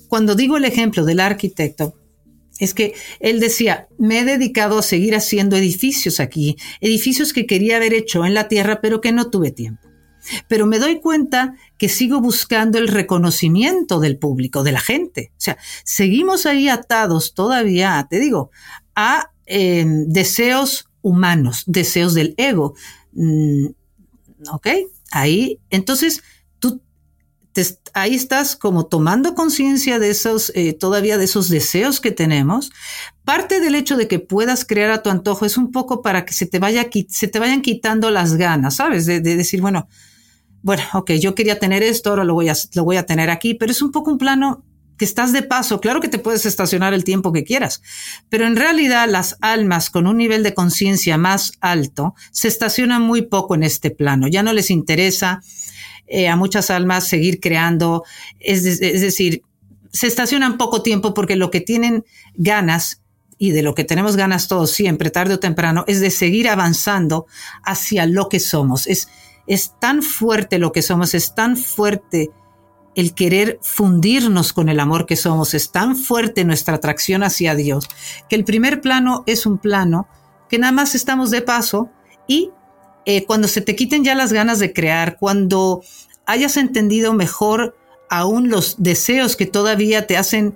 cuando digo el ejemplo del arquitecto, es que él decía, me he dedicado a seguir haciendo edificios aquí, edificios que quería haber hecho en la tierra, pero que no tuve tiempo. Pero me doy cuenta que sigo buscando el reconocimiento del público, de la gente. O sea, seguimos ahí atados todavía, te digo, a eh, deseos humanos, deseos del ego. Mm, ¿ok? Ahí, entonces, tú te, ahí estás como tomando conciencia de esos, eh, todavía de esos deseos que tenemos. Parte del hecho de que puedas crear a tu antojo es un poco para que se te vaya, se te vayan quitando las ganas, ¿sabes? De, de decir, bueno, bueno, ok, yo quería tener esto, ahora lo voy a, lo voy a tener aquí, pero es un poco un plano que estás de paso. Claro que te puedes estacionar el tiempo que quieras, pero en realidad las almas con un nivel de conciencia más alto se estacionan muy poco en este plano. Ya no les interesa eh, a muchas almas seguir creando, es, de, es decir, se estacionan poco tiempo porque lo que tienen ganas, y de lo que tenemos ganas todos siempre, tarde o temprano, es de seguir avanzando hacia lo que somos. Es, es tan fuerte lo que somos, es tan fuerte el querer fundirnos con el amor que somos, es tan fuerte nuestra atracción hacia Dios, que el primer plano es un plano que nada más estamos de paso y eh, cuando se te quiten ya las ganas de crear, cuando hayas entendido mejor aún los deseos que todavía te hacen,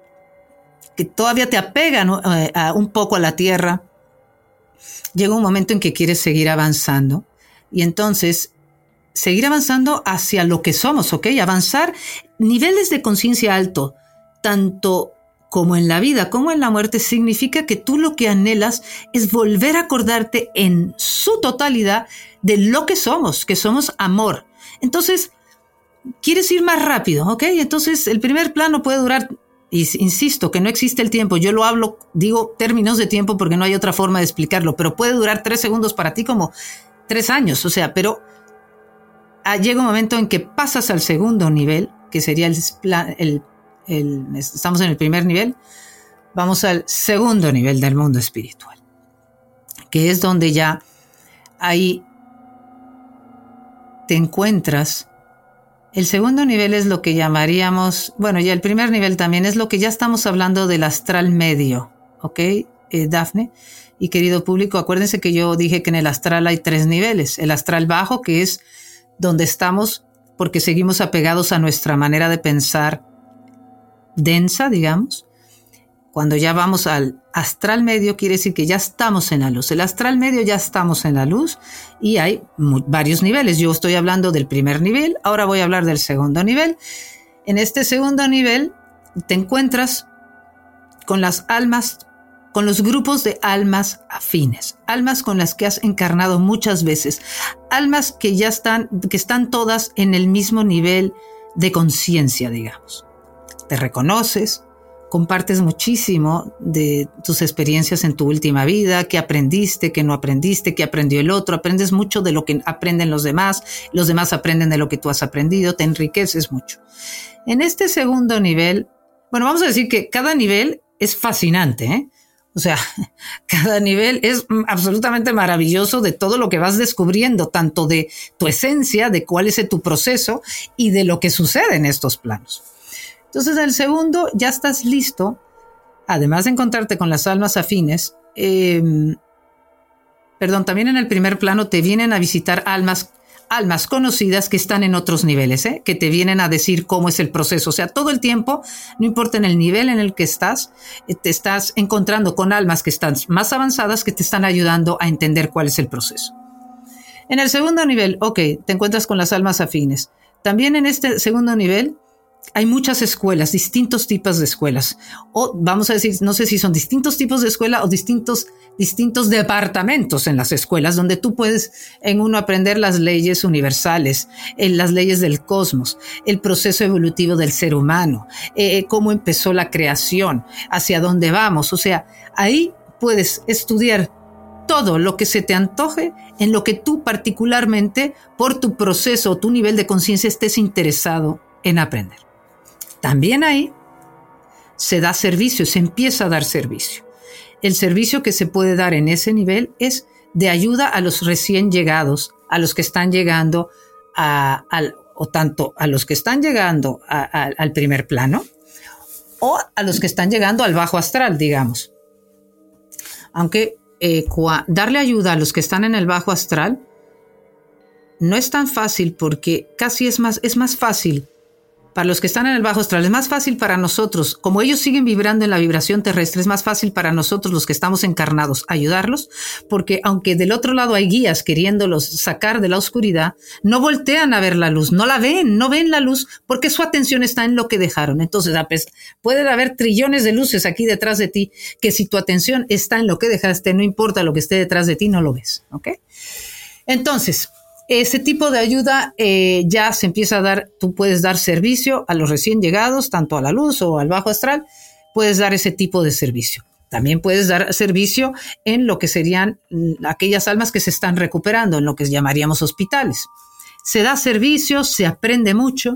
que todavía te apegan eh, a un poco a la tierra, llega un momento en que quieres seguir avanzando y entonces seguir avanzando hacia lo que somos, ¿ok? Avanzar niveles de conciencia alto, tanto como en la vida como en la muerte, significa que tú lo que anhelas es volver a acordarte en su totalidad de lo que somos, que somos amor. Entonces, quieres ir más rápido, ¿ok? Entonces, el primer plano puede durar, y insisto, que no existe el tiempo. Yo lo hablo, digo términos de tiempo porque no hay otra forma de explicarlo, pero puede durar tres segundos para ti como tres años, o sea, pero llega un momento en que pasas al segundo nivel, que sería el, el, el, estamos en el primer nivel, vamos al segundo nivel del mundo espiritual, que es donde ya ahí te encuentras. El segundo nivel es lo que llamaríamos, bueno, ya el primer nivel también es lo que ya estamos hablando del astral medio, ¿ok? Eh, Dafne y querido público, acuérdense que yo dije que en el astral hay tres niveles. El astral bajo, que es donde estamos porque seguimos apegados a nuestra manera de pensar densa, digamos. Cuando ya vamos al astral medio, quiere decir que ya estamos en la luz. El astral medio ya estamos en la luz y hay muy, varios niveles. Yo estoy hablando del primer nivel, ahora voy a hablar del segundo nivel. En este segundo nivel te encuentras con las almas, con los grupos de almas afines, almas con las que has encarnado muchas veces, almas que ya están, que están todas en el mismo nivel de conciencia, digamos. Te reconoces, compartes muchísimo de tus experiencias en tu última vida, qué aprendiste, qué no aprendiste, qué aprendió el otro, aprendes mucho de lo que aprenden los demás, los demás aprenden de lo que tú has aprendido, te enriqueces mucho. En este segundo nivel, bueno, vamos a decir que cada nivel es fascinante, ¿eh? O sea, cada nivel es absolutamente maravilloso de todo lo que vas descubriendo, tanto de tu esencia, de cuál es tu proceso y de lo que sucede en estos planos. Entonces, en el segundo ya estás listo, además de encontrarte con las almas afines, eh, perdón, también en el primer plano te vienen a visitar almas almas conocidas que están en otros niveles, ¿eh? Que te vienen a decir cómo es el proceso. O sea, todo el tiempo, no importa en el nivel en el que estás, te estás encontrando con almas que están más avanzadas que te están ayudando a entender cuál es el proceso. En el segundo nivel, ok, te encuentras con las almas afines. También en este segundo nivel hay muchas escuelas, distintos tipos de escuelas. O vamos a decir, no sé si son distintos tipos de escuela o distintos, distintos departamentos en las escuelas, donde tú puedes en uno aprender las leyes universales, en las leyes del cosmos, el proceso evolutivo del ser humano, eh, cómo empezó la creación, hacia dónde vamos. O sea, ahí puedes estudiar todo lo que se te antoje, en lo que tú particularmente, por tu proceso o tu nivel de conciencia, estés interesado en aprender. También ahí se da servicio, se empieza a dar servicio. El servicio que se puede dar en ese nivel es de ayuda a los recién llegados, a los que están llegando, a, a, o tanto a los que están llegando a, a, al primer plano, o a los que están llegando al bajo astral, digamos. Aunque eh, cua- darle ayuda a los que están en el bajo astral no es tan fácil, porque casi es más, es más fácil para los que están en el bajo astral, es más fácil para nosotros, como ellos siguen vibrando en la vibración terrestre, es más fácil para nosotros los que estamos encarnados ayudarlos, porque aunque del otro lado hay guías queriéndolos sacar de la oscuridad, no voltean a ver la luz, no la ven, no ven la luz, porque su atención está en lo que dejaron. Entonces, pueden haber trillones de luces aquí detrás de ti, que si tu atención está en lo que dejaste, no importa lo que esté detrás de ti, no lo ves, ¿ok? Entonces, ese tipo de ayuda eh, ya se empieza a dar. Tú puedes dar servicio a los recién llegados, tanto a la luz o al bajo astral, puedes dar ese tipo de servicio. También puedes dar servicio en lo que serían aquellas almas que se están recuperando, en lo que llamaríamos hospitales. Se da servicio, se aprende mucho,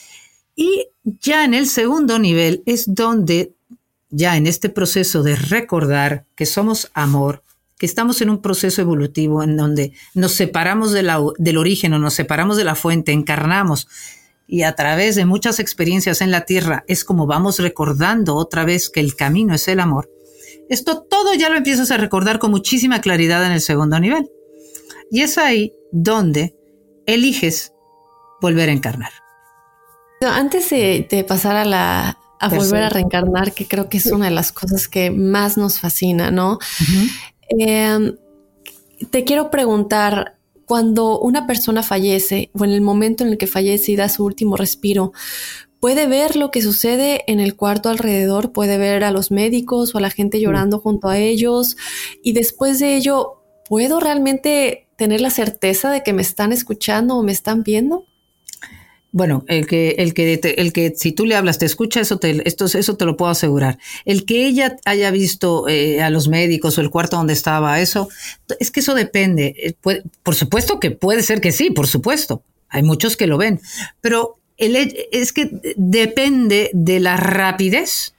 y ya en el segundo nivel es donde, ya en este proceso de recordar que somos amor, que estamos en un proceso evolutivo en donde nos separamos de la, del origen, o nos separamos de la fuente, encarnamos, y a través de muchas experiencias en la tierra es como vamos recordando otra vez que el camino es el amor. Esto todo ya lo empiezas a recordar con muchísima claridad en el segundo nivel. Y es ahí donde eliges volver a encarnar. Antes de, de pasar a la a Tercero. volver a reencarnar, que creo que es una de las cosas que más nos fascina, ¿no? Uh-huh. Eh, te quiero preguntar, cuando una persona fallece o en el momento en el que fallece y da su último respiro, ¿puede ver lo que sucede en el cuarto alrededor? ¿Puede ver a los médicos o a la gente llorando sí. junto a ellos? Y después de ello, ¿puedo realmente tener la certeza de que me están escuchando o me están viendo? Bueno, el que, el que, te, el que si tú le hablas te escucha, eso te, esto, eso te lo puedo asegurar. El que ella haya visto eh, a los médicos o el cuarto donde estaba, eso, es que eso depende. Puede, por supuesto que puede ser que sí, por supuesto. Hay muchos que lo ven, pero el, es que depende de la rapidez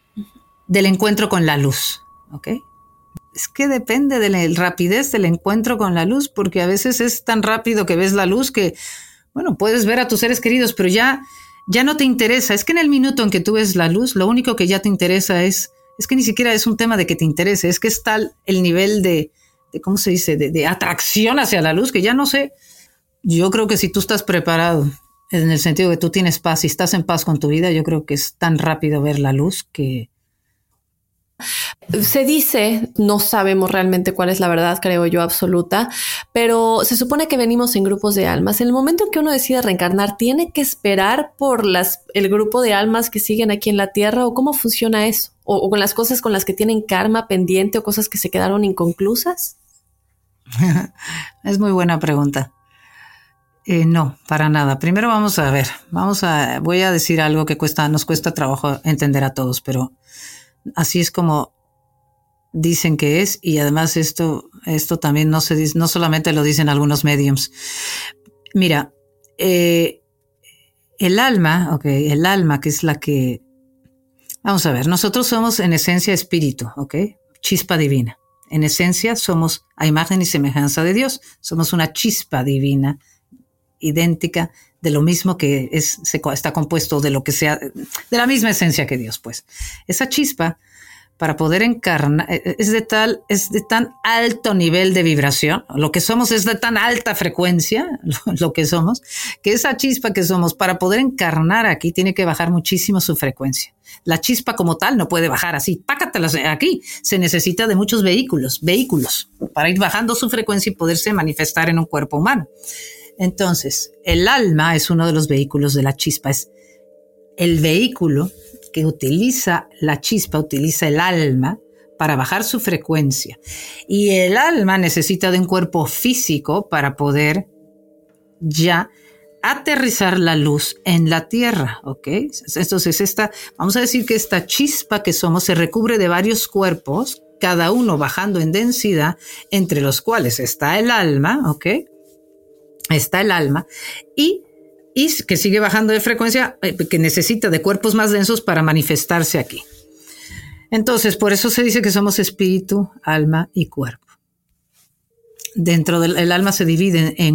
del encuentro con la luz, ¿ok? Es que depende de la rapidez del encuentro con la luz, porque a veces es tan rápido que ves la luz que bueno, puedes ver a tus seres queridos, pero ya, ya no te interesa. Es que en el minuto en que tú ves la luz, lo único que ya te interesa es, es que ni siquiera es un tema de que te interese, es que es tal el nivel de, de ¿cómo se dice?, de, de atracción hacia la luz, que ya no sé. Yo creo que si tú estás preparado, en el sentido de que tú tienes paz y estás en paz con tu vida, yo creo que es tan rápido ver la luz que... Se dice, no sabemos realmente cuál es la verdad, creo yo, absoluta, pero se supone que venimos en grupos de almas. En el momento en que uno decide reencarnar, ¿tiene que esperar por las, el grupo de almas que siguen aquí en la Tierra? ¿O cómo funciona eso? ¿O, o con las cosas con las que tienen karma pendiente o cosas que se quedaron inconclusas? Es muy buena pregunta. Eh, no, para nada. Primero vamos a ver, vamos a, voy a decir algo que cuesta, nos cuesta trabajo entender a todos, pero así es como dicen que es, y además esto, esto también no se dice, no solamente lo dicen algunos mediums. Mira, eh, el alma, ok, el alma que es la que, vamos a ver, nosotros somos en esencia espíritu, ok, chispa divina. En esencia somos a imagen y semejanza de Dios, somos una chispa divina, idéntica, de lo mismo que es, se, está compuesto de lo que sea, de la misma esencia que Dios, pues. Esa chispa, para poder encarnar, es de tal, es de tan alto nivel de vibración, lo que somos es de tan alta frecuencia, lo, lo que somos, que esa chispa que somos, para poder encarnar aquí, tiene que bajar muchísimo su frecuencia. La chispa como tal no puede bajar así, pácatelas aquí, se necesita de muchos vehículos, vehículos, para ir bajando su frecuencia y poderse manifestar en un cuerpo humano. Entonces, el alma es uno de los vehículos de la chispa, es el vehículo que utiliza la chispa, utiliza el alma para bajar su frecuencia. Y el alma necesita de un cuerpo físico para poder ya aterrizar la luz en la tierra, ¿ok? Entonces, esta, vamos a decir que esta chispa que somos se recubre de varios cuerpos, cada uno bajando en densidad, entre los cuales está el alma, ¿ok? Está el alma y, y que sigue bajando de frecuencia, eh, que necesita de cuerpos más densos para manifestarse aquí. Entonces, por eso se dice que somos espíritu, alma y cuerpo. Dentro del el alma se divide en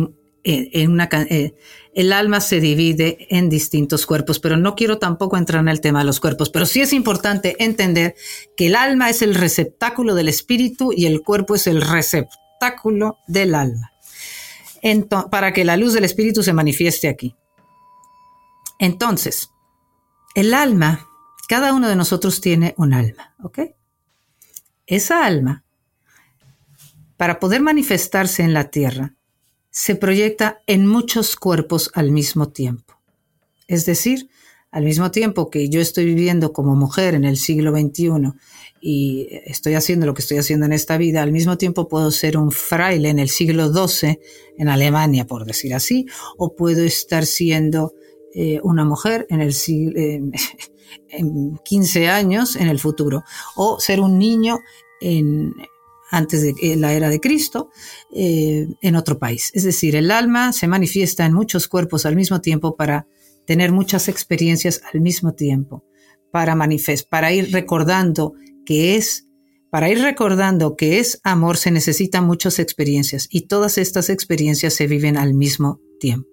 en, en una, eh, el alma se divide en distintos cuerpos, pero no quiero tampoco entrar en el tema de los cuerpos, pero sí es importante entender que el alma es el receptáculo del espíritu y el cuerpo es el receptáculo del alma. Entonces, para que la luz del espíritu se manifieste aquí. Entonces, el alma, cada uno de nosotros tiene un alma, ¿ok? Esa alma, para poder manifestarse en la tierra, se proyecta en muchos cuerpos al mismo tiempo. Es decir, al mismo tiempo que yo estoy viviendo como mujer en el siglo veintiuno y estoy haciendo lo que estoy haciendo en esta vida, al mismo tiempo puedo ser un fraile en el siglo doce en Alemania, por decir así, o puedo estar siendo eh, una mujer en el siglo, eh, en quince años en el futuro, o ser un niño en antes de la era de Cristo, eh, en otro país. Es decir, el alma se manifiesta en muchos cuerpos al mismo tiempo para tener muchas experiencias al mismo tiempo, para manifestar, para ir recordando que es, para ir recordando que es amor se necesitan muchas experiencias y todas estas experiencias se viven al mismo tiempo.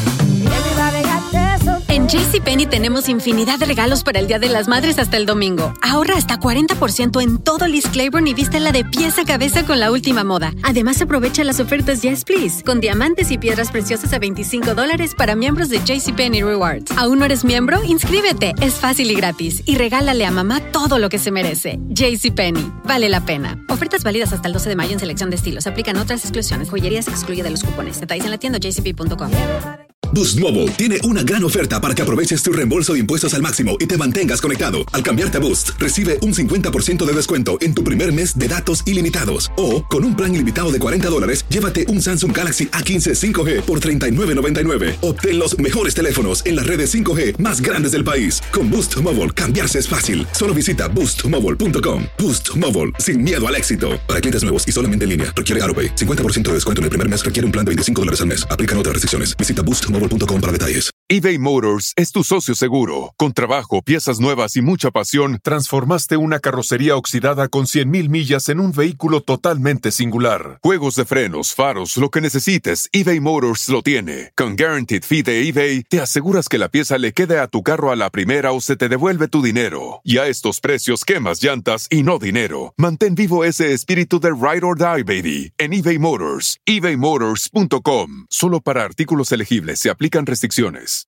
En JCPenney tenemos infinidad de regalos para el Día de las Madres hasta el domingo. Ahorra hasta cuarenta por ciento en todo Liz Claiborne y vístela de pies a cabeza con la última moda. Además, aprovecha las ofertas Yes Please, con diamantes y piedras preciosas a veinticinco dólares para miembros de JCPenney Rewards. ¿Aún no eres miembro? Inscríbete. Es fácil y gratis. Y regálale a mamá todo lo que se merece. JCPenney. Vale la pena. Ofertas válidas hasta el doce de mayo en selección de estilos. Aplican otras exclusiones. Joyería se excluye de los cupones. Detalles en la tienda j c p punto com. Boost Mobile tiene una gran oferta para que aproveches tu reembolso de impuestos al máximo y te mantengas conectado. Al cambiarte a Boost, recibe un cincuenta por ciento de descuento en tu primer mes de datos ilimitados. O, con un plan ilimitado de cuarenta dólares, llévate un Samsung Galaxy A quince cinco G por treinta y nueve noventa y nueve. Obtén los mejores teléfonos en las redes cinco G más grandes del país. Con Boost Mobile, cambiarse es fácil. Solo visita boost mobile punto com. Boost Mobile, sin miedo al éxito. Para clientes nuevos y solamente en línea, requiere AutoPay. cincuenta por ciento de descuento en el primer mes requiere un plan de veinticinco dólares al mes. Aplican otras restricciones. Visita boost mobile punto com para detalles. eBay Motors es tu socio seguro. Con trabajo, piezas nuevas y mucha pasión, transformaste una carrocería oxidada con cien mil millas en un vehículo totalmente singular. Juegos de frenos, faros, lo que necesites, eBay Motors lo tiene. Con Guaranteed Fee de eBay, te aseguras que la pieza le quede a tu carro a la primera o se te devuelve tu dinero. Y a estos precios, quemas llantas y no dinero. Mantén vivo ese espíritu de Ride or Die, baby, en eBay Motors. ebay motors punto com. Solo para artículos elegibles se aplican restricciones.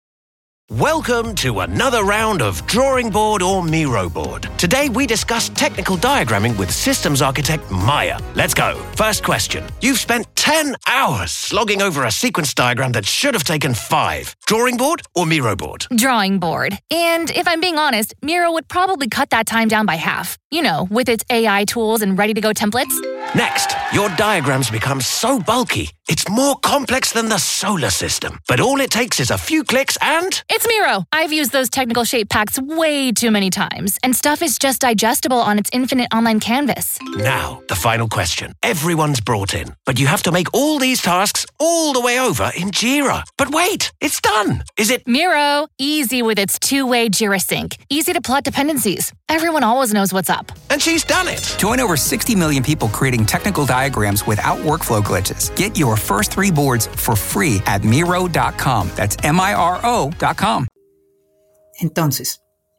Welcome to another round of Drawing Board or Miro Board. Today we discuss technical diagramming with systems architect Maya. Let's go. First question. You've spent ten hours slogging over a sequence diagram that should have taken five. Drawing board or Miro board? Drawing board. And if I'm being honest, Miro would probably cut that time down by half. You know, with its A I tools and ready-to-go templates. Next, your diagrams become so bulky, it's more complex than the solar system. But all it takes is a few clicks and... It's Miro. I've used those technical shape packs way too many times, and stuff is just digestible on its infinite online canvas. Now, the final question. Everyone's brought in, but you have to make all these tasks all the way over in Jira. But wait, it's done. Is it... Miro. Easy with its two-way Jira sync. Easy to plot dependencies. Everyone always knows what's up. And she's done it. Join over sixty million people creating technical diagrams without workflow glitches. Get your first three boards for free at Miro dot com. That's M I R O dot com. Entonces,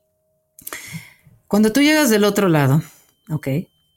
cuando tú llegas del otro lado, ¿ok?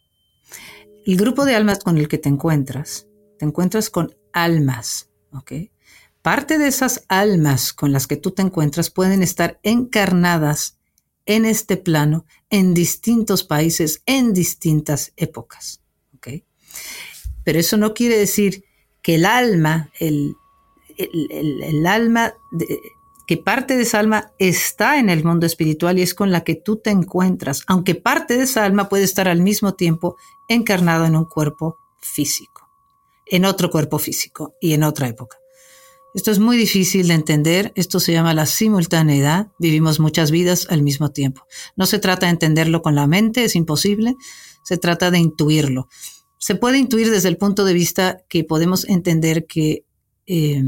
El grupo de almas con el que te encuentras, te encuentras con almas, ¿ok? Parte de esas almas con las que tú te encuentras pueden estar encarnadas en este plano, en distintos países, en distintas épocas, ¿ok? Pero eso no quiere decir que el alma, el, el, el, el alma, de, que parte de esa alma está en el mundo espiritual y es con la que tú te encuentras, aunque parte de esa alma puede estar al mismo tiempo encarnado en un cuerpo físico, en otro cuerpo físico y en otra época. Esto es muy difícil de entender, esto se llama la simultaneidad, vivimos muchas vidas al mismo tiempo. No se trata de entenderlo con la mente, es imposible, se trata de intuirlo. Se puede intuir desde el punto de vista que podemos entender que eh,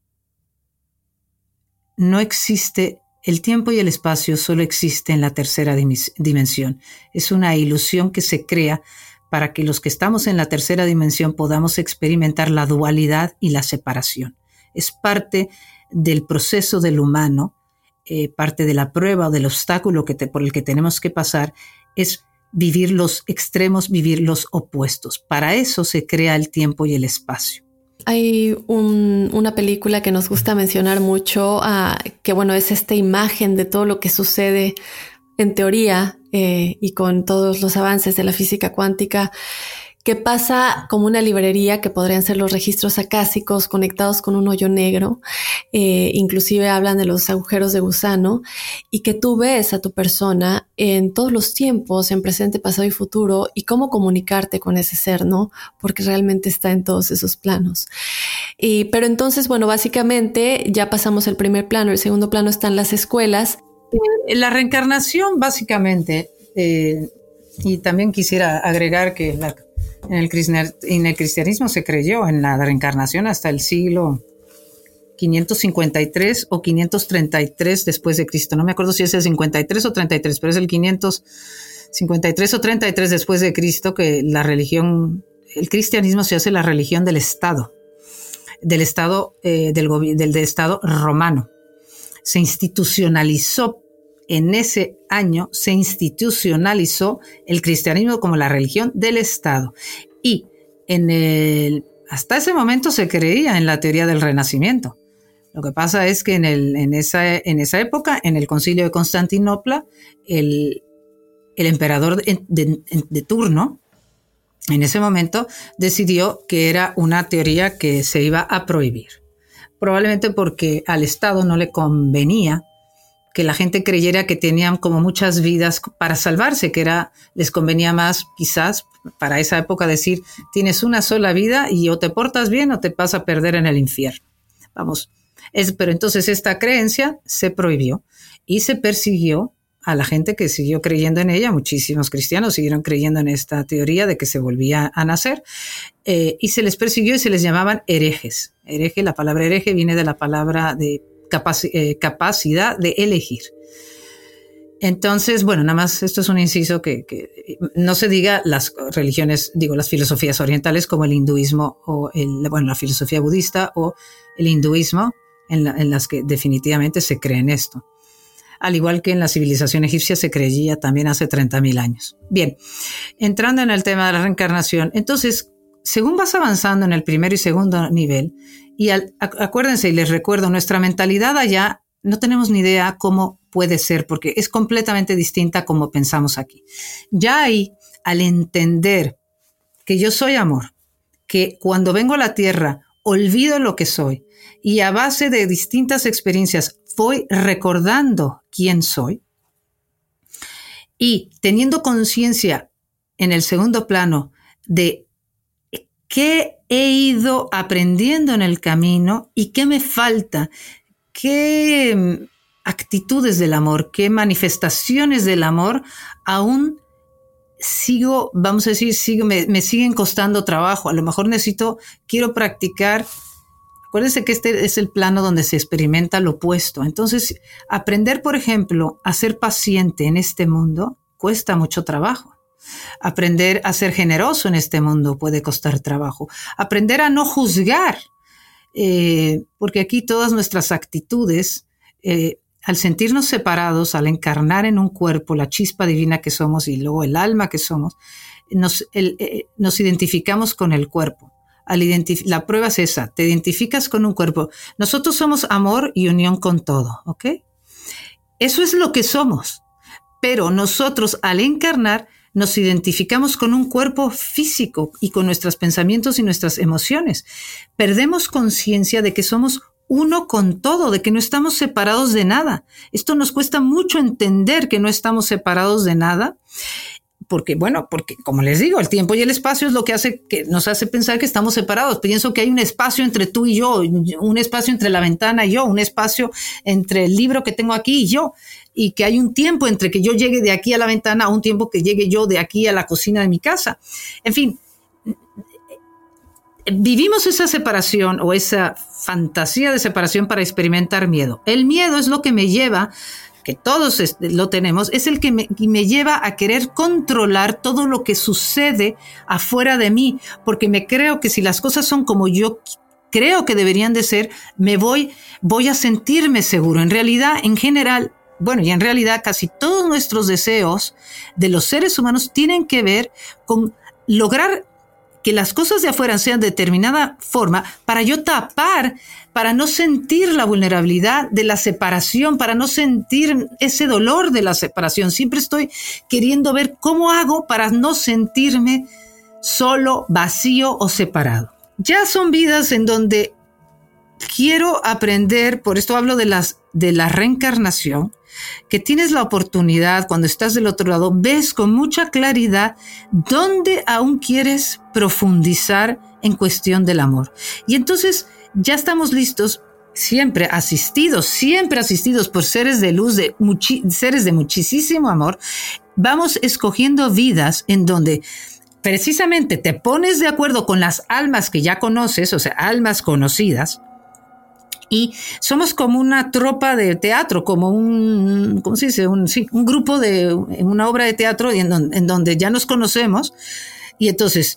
no existe, el tiempo y el espacio solo existe en la tercera dim- dimensión. Es una ilusión que se crea para que los que estamos en la tercera dimensión podamos experimentar la dualidad y la separación. Es parte del proceso del humano, eh, parte de la prueba o del obstáculo que te, por el que tenemos que pasar, es vivir los extremos, vivir los opuestos. Para eso se crea el tiempo y el espacio. Hay un, una película que nos gusta mencionar mucho, uh, que bueno, es esta imagen de todo lo que sucede en teoría eh, y con todos los avances de la física cuántica, que pasa como una librería que podrían ser los registros acásicos conectados con un hoyo negro. Eh, inclusive hablan de los agujeros de gusano, y que tú ves a tu persona en todos los tiempos, en presente, pasado y futuro, y cómo comunicarte con ese ser, ¿no? Porque realmente está en todos esos planos. Y, pero entonces, bueno, básicamente ya pasamos el primer plano. El segundo plano están las escuelas. La reencarnación, básicamente, eh, y también quisiera agregar que la En el, en el cristianismo se creyó en la reencarnación hasta el siglo quinientos cincuenta y tres o quinientos treinta y tres después de Cristo. No me acuerdo si es el cincuenta y tres o treinta y tres, pero es el quinientos cincuenta y tres o treinta y tres después de Cristo que la religión, el cristianismo se hace la religión del Estado, del Estado, eh, del, del, del Estado romano. Se institucionalizó. En ese año se institucionalizó el cristianismo como la religión del Estado. Y en el, hasta ese momento se creía en la teoría del Renacimiento. Lo que pasa es que en, el, en, esa, en esa época, en el concilio de Constantinopla, el, el emperador de, de, de turno, en ese momento, decidió que era una teoría que se iba a prohibir. Probablemente porque al Estado no le convenía que la gente creyera que tenían como muchas vidas para salvarse, que era, les convenía más quizás para esa época decir, tienes una sola vida y o te portas bien o te vas a perder en el infierno. Vamos, es, pero entonces esta creencia se prohibió y se persiguió a la gente que siguió creyendo en ella. Muchísimos cristianos siguieron creyendo en esta teoría de que se volvía a nacer, eh, y se les persiguió y se les llamaban herejes. Hereje, la palabra hereje viene de la palabra de Capac- eh, capacidad de elegir. Entonces, bueno, nada más esto es un inciso que, que no se diga las religiones, digo, las filosofías orientales como el hinduismo o el, bueno, la filosofía budista o el hinduismo, en, la, en las que definitivamente se cree en esto. Al igual que en la civilización egipcia se creía también hace treinta mil años. Bien, entrando en el tema de la reencarnación, entonces, según vas avanzando en el primero y segundo nivel, y al, acuérdense, y les recuerdo, nuestra mentalidad allá no tenemos ni idea cómo puede ser, porque es completamente distinta a como pensamos aquí. Ya ahí, al entender que yo soy amor, que cuando vengo a la tierra olvido lo que soy, y a base de distintas experiencias voy recordando quién soy, y teniendo conciencia en el segundo plano de qué he ido aprendiendo en el camino y qué me falta, qué actitudes del amor, qué manifestaciones del amor aún sigo, vamos a decir, sigo, me, me siguen costando trabajo. A lo mejor necesito, quiero practicar. Acuérdense que este es el plano donde se experimenta lo opuesto. Entonces, aprender, por ejemplo, a ser paciente en este mundo cuesta mucho trabajo. Aprender a ser generoso en este mundo puede costar trabajo. Aprender a no juzgar, eh, porque aquí todas nuestras actitudes, eh, al sentirnos separados, al encarnar en un cuerpo la chispa divina que somos y luego el alma que somos, nos, el, eh, nos identificamos con el cuerpo. Al identif- la prueba es esa, te identificas con un cuerpo. Nosotros somos amor y unión con todo, ¿ok? Eso es lo que somos, pero nosotros al encarnar nos identificamos con un cuerpo físico y con nuestros pensamientos y nuestras emociones. Perdemos conciencia de que somos uno con todo, de que no estamos separados de nada. Esto nos cuesta mucho entender que no estamos separados de nada, porque, bueno, porque como les digo, el tiempo y el espacio es lo que hace, que nos hace pensar que estamos separados. Pienso que hay un espacio entre tú y yo, un espacio entre la ventana y yo, un espacio entre el libro que tengo aquí y yo, y que hay un tiempo entre que yo llegue de aquí a la ventana a un tiempo que llegue yo de aquí a la cocina de mi casa. En fin, vivimos esa separación o esa fantasía de separación para experimentar miedo. El miedo es lo que me lleva que todos lo tenemos, es el que me, me lleva a querer controlar todo lo que sucede afuera de mí, porque me creo que si las cosas son como yo creo que deberían de ser, me voy, voy a sentirme seguro. En realidad, en general, bueno, y en realidad casi todos nuestros deseos de los seres humanos tienen que ver con lograr que las cosas de afuera sean de determinada forma para yo tapar, para no sentir la vulnerabilidad de la separación, para no sentir ese dolor de la separación. Siempre estoy queriendo ver cómo hago para no sentirme solo, vacío o separado. Ya son vidas en donde quiero aprender, por esto hablo de las de la reencarnación, que tienes la oportunidad, cuando estás del otro lado, ves con mucha claridad dónde aún quieres profundizar en cuestión del amor. Y entonces ya estamos listos, siempre asistidos, siempre asistidos por seres de luz, de muchi- seres de muchísimo amor. Vamos escogiendo vidas en donde precisamente te pones de acuerdo con las almas que ya conoces, o sea, almas conocidas, y somos como una tropa de teatro, como un, ¿cómo se dice? Un, sí, un grupo de en una obra de teatro en donde, en donde ya nos conocemos. Y entonces,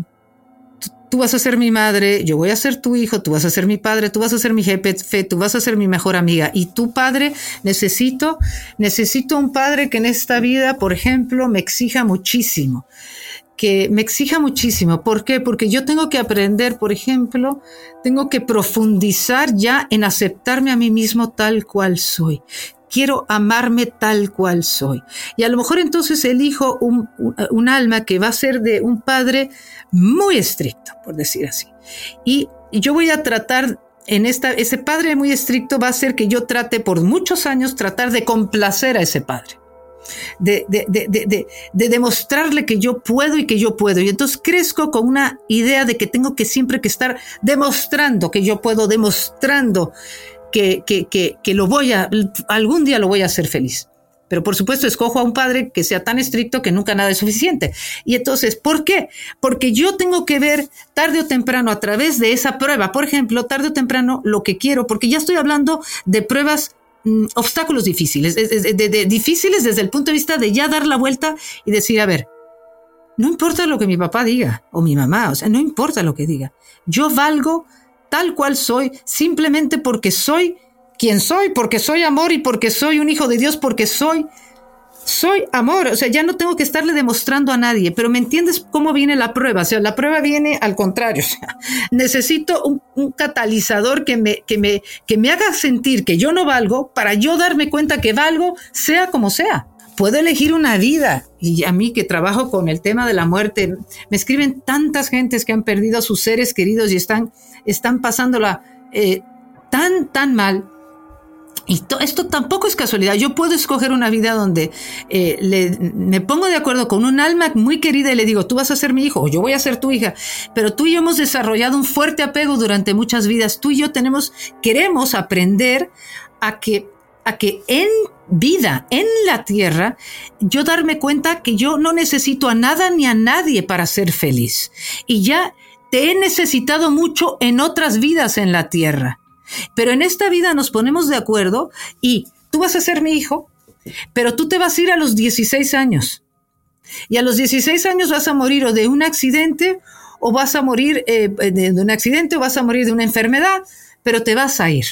tú vas a ser mi madre, yo voy a ser tu hijo, tú vas a ser mi padre, tú vas a ser mi jefe, tú vas a ser mi mejor amiga. Y tu padre, necesito, necesito un padre que en esta vida, por ejemplo, me exija muchísimo. que me exija muchísimo. ¿Por qué? Porque yo tengo que aprender, por ejemplo, tengo que profundizar ya en aceptarme a mí mismo tal cual soy. Quiero amarme tal cual soy. Y a lo mejor entonces elijo un, un, un alma que va a ser de un padre muy estricto, por decir así. Y, y yo voy a tratar, en esta, ese padre muy estricto va a hacer que yo trate por muchos años tratar de complacer a ese padre. De, de, de, de, de, de demostrarle que yo puedo y que yo puedo. Y entonces crezco con una idea de que tengo que siempre que estar demostrando que yo puedo, demostrando que, que, que, que lo voy a, algún día lo voy a hacer feliz. Pero por supuesto escojo a un padre que sea tan estricto que nunca nada es suficiente. Y entonces, ¿por qué? Porque yo tengo que ver tarde o temprano a través de esa prueba, por ejemplo, tarde o temprano lo que quiero, porque ya estoy hablando de pruebas obstáculos difíciles, de, de, de, de, difíciles desde el punto de vista de ya dar la vuelta y decir, a ver, no importa lo que mi papá diga o mi mamá, o sea, no importa lo que diga, yo valgo tal cual soy simplemente porque soy quien soy, porque soy amor y porque soy un hijo de Dios, porque soy soy amor, o sea, ya no tengo que estarle demostrando a nadie, pero ¿me entiendes cómo viene la prueba? O sea, la prueba viene al contrario, o sea, necesito un, un catalizador que me, que, me, que me haga sentir que yo no valgo para yo darme cuenta que valgo, sea como sea. Puedo elegir una vida, y a mí que trabajo con el tema de la muerte, me escriben tantas gentes que han perdido a sus seres queridos y están, están pasándola eh, tan, tan mal. Y to, esto tampoco es casualidad. Yo puedo escoger una vida donde eh, le, me pongo de acuerdo con un alma muy querida y le digo, tú vas a ser mi hijo o yo voy a ser tu hija. Pero tú y yo hemos desarrollado un fuerte apego durante muchas vidas. Tú y yo tenemos, queremos aprender a que, a que en vida, en la tierra, yo darme cuenta que yo no necesito a nada ni a nadie para ser feliz. Y ya te he necesitado mucho en otras vidas en la tierra. Pero en esta vida nos ponemos de acuerdo y tú vas a ser mi hijo, pero tú te vas a ir a los dieciséis años. Y a los dieciséis años vas a morir o de un accidente o vas a morir eh, de, de un accidente o vas a morir de una enfermedad, pero te vas a ir.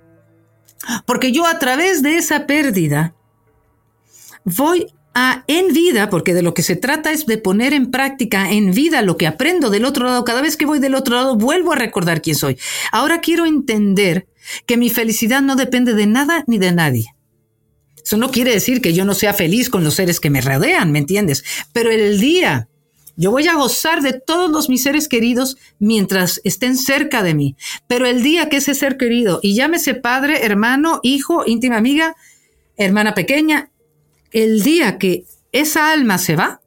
Porque yo a través de esa pérdida voy a, en vida, porque de lo que se trata es de poner en práctica en vida lo que aprendo del otro lado. Cada vez que voy del otro lado vuelvo a recordar quién soy. Ahora quiero entender que mi felicidad no depende de nada ni de nadie. Eso no quiere decir que yo no sea feliz con los seres que me rodean, ¿me entiendes? Pero el día, yo voy a gozar de todos los mis seres queridos mientras estén cerca de mí. Pero el día que ese ser querido, y llámese padre, hermano, hijo, íntima amiga, hermana pequeña, el día que esa alma se va,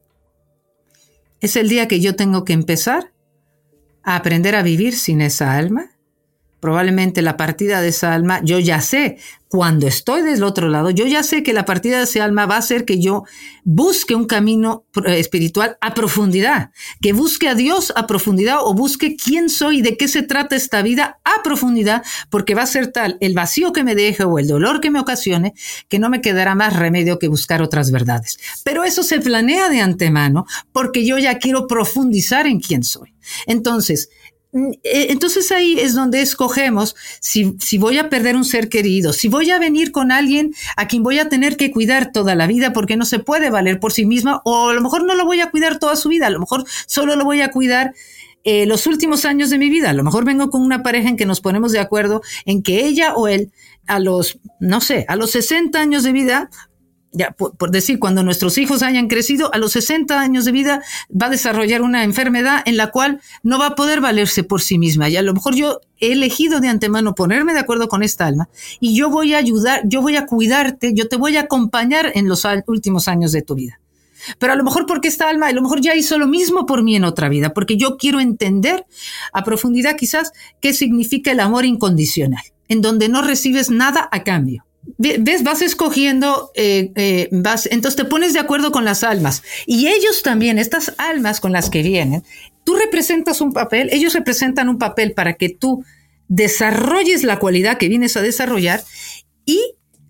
es el día que yo tengo que empezar a aprender a vivir sin esa alma, probablemente la partida de esa alma, yo ya sé, cuando estoy del otro lado, yo ya sé que la partida de ese alma va a hacer que yo busque un camino espiritual a profundidad, que busque a Dios a profundidad o busque quién soy y de qué se trata esta vida a profundidad, porque va a ser tal el vacío que me deje o el dolor que me ocasione que no me quedará más remedio que buscar otras verdades. Pero eso se planea de antemano porque yo ya quiero profundizar en quién soy. Entonces, Entonces ahí es donde escogemos si, si voy a perder un ser querido, si voy a venir con alguien a quien voy a tener que cuidar toda la vida porque no se puede valer por sí misma, o a lo mejor no lo voy a cuidar toda su vida, a lo mejor solo lo voy a cuidar eh, los últimos años de mi vida. A lo mejor vengo con una pareja en que nos ponemos de acuerdo en que ella o él a los, no sé, a los sesenta años de vida, ya por, por decir, cuando nuestros hijos hayan crecido, a los sesenta años de vida va a desarrollar una enfermedad en la cual no va a poder valerse por sí misma. Y a lo mejor yo he elegido de antemano ponerme de acuerdo con esta alma y yo voy a ayudar, yo voy a cuidarte, yo te voy a acompañar en los últimos años de tu vida. Pero a lo mejor porque esta alma a lo mejor ya hizo lo mismo por mí en otra vida, porque yo quiero entender a profundidad quizás qué significa el amor incondicional, en donde no recibes nada a cambio. ¿Ves? Vas escogiendo, eh, eh, vas, entonces te pones de acuerdo con las almas. Y ellos también, estas almas con las que vienen, tú representas un papel, ellos representan un papel para que tú desarrolles la cualidad que vienes a desarrollar, y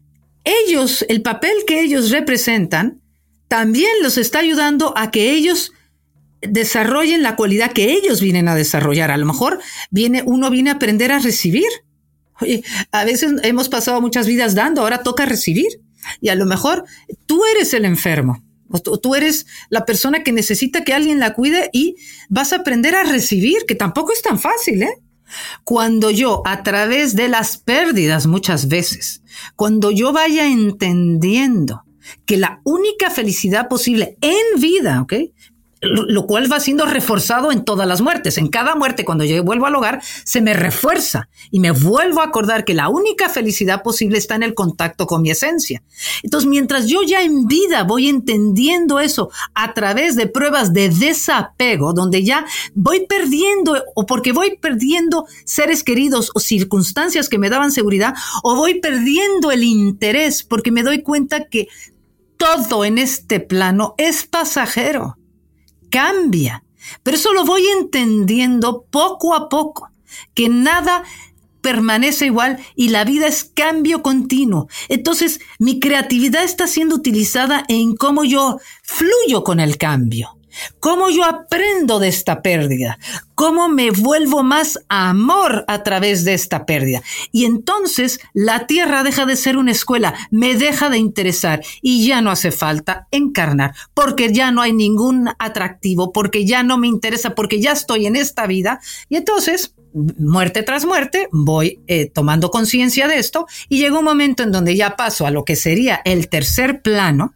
ellos, el papel que ellos representan, también los está ayudando a que ellos desarrollen la cualidad que ellos vienen a desarrollar. A lo mejor viene, uno viene a aprender a recibir. Oye, a veces hemos pasado muchas vidas dando, ahora toca recibir. Y a lo mejor tú eres el enfermo, o tú, tú eres la persona que necesita que alguien la cuide y vas a aprender a recibir, que tampoco es tan fácil, ¿eh? Cuando yo, a través de las pérdidas muchas veces, cuando yo vaya entendiendo que la única felicidad posible en vida, ¿ok?, lo cual va siendo reforzado en todas las muertes. En cada muerte, cuando yo vuelvo al hogar, se me refuerza y me vuelvo a acordar que la única felicidad posible está en el contacto con mi esencia. Entonces, mientras yo ya en vida voy entendiendo eso a través de pruebas de desapego, donde ya voy perdiendo, o porque voy perdiendo seres queridos o circunstancias que me daban seguridad, o voy perdiendo el interés porque me doy cuenta que todo en este plano es pasajero. Cambia, pero eso lo voy entendiendo poco a poco, que nada permanece igual y la vida es cambio continuo. Entonces, mi creatividad está siendo utilizada en cómo yo fluyo con el cambio, cómo yo aprendo de esta pérdida, cómo me vuelvo más amor a través de esta pérdida. Y entonces la tierra deja de ser una escuela, me deja de interesar y ya no hace falta encarnar, porque ya no hay ningún atractivo, porque ya no me interesa, porque ya estoy en esta vida. Y entonces, muerte tras muerte, voy eh, tomando conciencia de esto, y llega un momento en donde ya paso a lo que sería el tercer plano,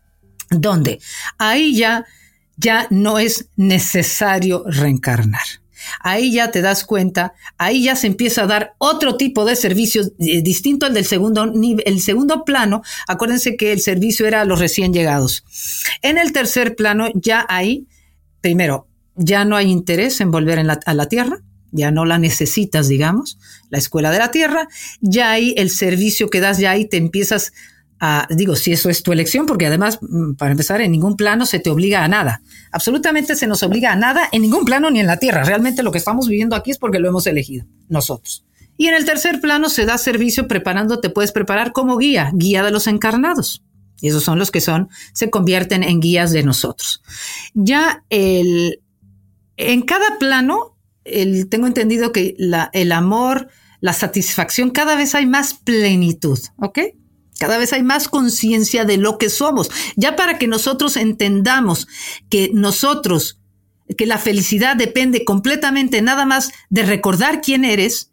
donde ahí ya ya no es necesario reencarnar. Ahí ya te das cuenta, ahí ya se empieza a dar otro tipo de servicio eh, distinto al del segundo nivel, el segundo plano. Acuérdense que el servicio era a los recién llegados. En el tercer plano ya hay, primero, ya no hay interés en volver en la, a la tierra, ya no la necesitas, digamos, la escuela de la tierra, ya hay el servicio que das, ya ahí te empiezas a, digo, si eso es tu elección, porque además, para empezar, en ningún plano se te obliga a nada. Absolutamente se nos obliga a nada en ningún plano ni en la tierra. Realmente lo que estamos viviendo aquí es porque lo hemos elegido nosotros. Y en el tercer plano se da servicio preparando, te puedes preparar como guía, guía de los encarnados. Y esos son los que son, se convierten en guías de nosotros. Ya el, en cada plano, el, tengo entendido que la, el amor, la satisfacción, cada vez hay más plenitud, ¿ok? Cada vez hay más conciencia de lo que somos. Ya para que nosotros entendamos que nosotros, que la felicidad depende completamente nada más de recordar quién eres,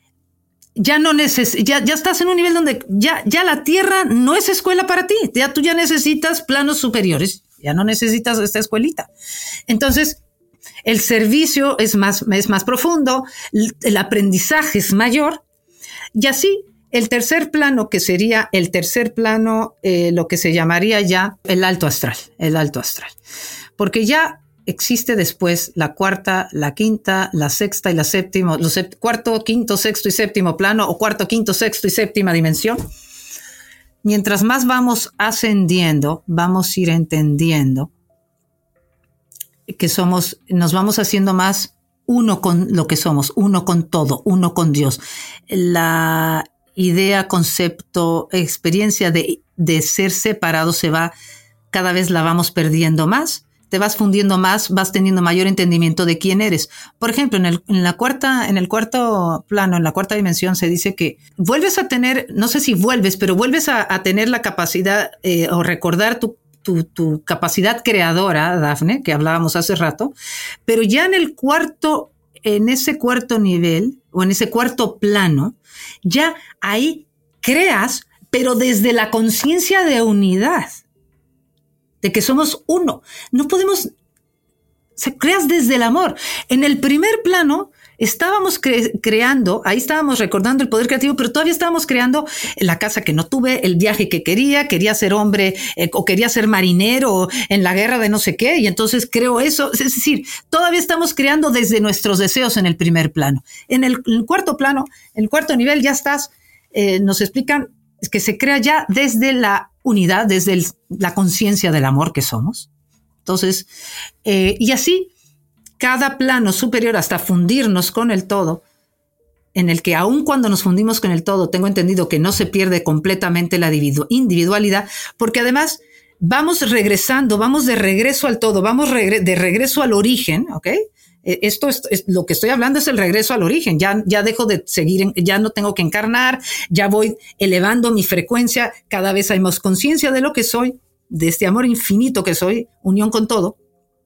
ya no neces- ya, ya estás en un nivel donde ya, ya la tierra no es escuela para ti. Ya tú ya necesitas planos superiores. Ya no necesitas esta escuelita. Entonces, el servicio es más, es más profundo, el aprendizaje es mayor, y así el tercer plano, que sería el tercer plano, eh, lo que se llamaría ya el alto astral, el alto astral. Porque ya existe después la cuarta, la quinta, la sexta y la séptima, los sept- cuarto, quinto, sexto y séptimo plano, o cuarto, quinto, sexto y séptima dimensión. Mientras más vamos ascendiendo, vamos a ir entendiendo que somos, nos vamos haciendo más uno con lo que somos, uno con todo, uno con Dios. La idea, concepto, experiencia de, de ser separado se va, cada vez la vamos perdiendo más, te vas fundiendo más, vas teniendo mayor entendimiento de quién eres. Por ejemplo, en el, en la cuarta, en el cuarto plano, en la cuarta dimensión, se dice que vuelves a tener, no sé si vuelves, pero vuelves a, a tener la capacidad eh, o recordar tu Tu, tu capacidad creadora, Dafne, que hablábamos hace rato, pero ya en el cuarto, en ese cuarto nivel, o en ese cuarto plano, ya ahí creas, pero desde la conciencia de unidad, de que somos uno. No podemos, se creas desde el amor. En el primer plano, estábamos cre- creando, ahí estábamos recordando el poder creativo, pero todavía estábamos creando la casa que no tuve, el viaje que quería, quería ser hombre eh, o quería ser marinero en la guerra de no sé qué, y entonces creo eso. Es decir, todavía estamos creando desde nuestros deseos en el primer plano. En el, en el cuarto plano, en el cuarto nivel ya estás, eh, nos explican que se crea ya desde la unidad, desde el, la conciencia del amor que somos. Entonces, eh, y así, cada plano superior hasta fundirnos con el todo, en el que aun cuando nos fundimos con el todo, tengo entendido que no se pierde completamente la individualidad, porque además vamos regresando, vamos de regreso al todo, vamos regre- de regreso al origen, ¿ok? Esto es, es lo que estoy hablando, es el regreso al origen. Ya, ya dejo de seguir, en, ya no tengo que encarnar, ya voy elevando mi frecuencia, cada vez hay más conciencia de lo que soy, de este amor infinito que soy, unión con todo.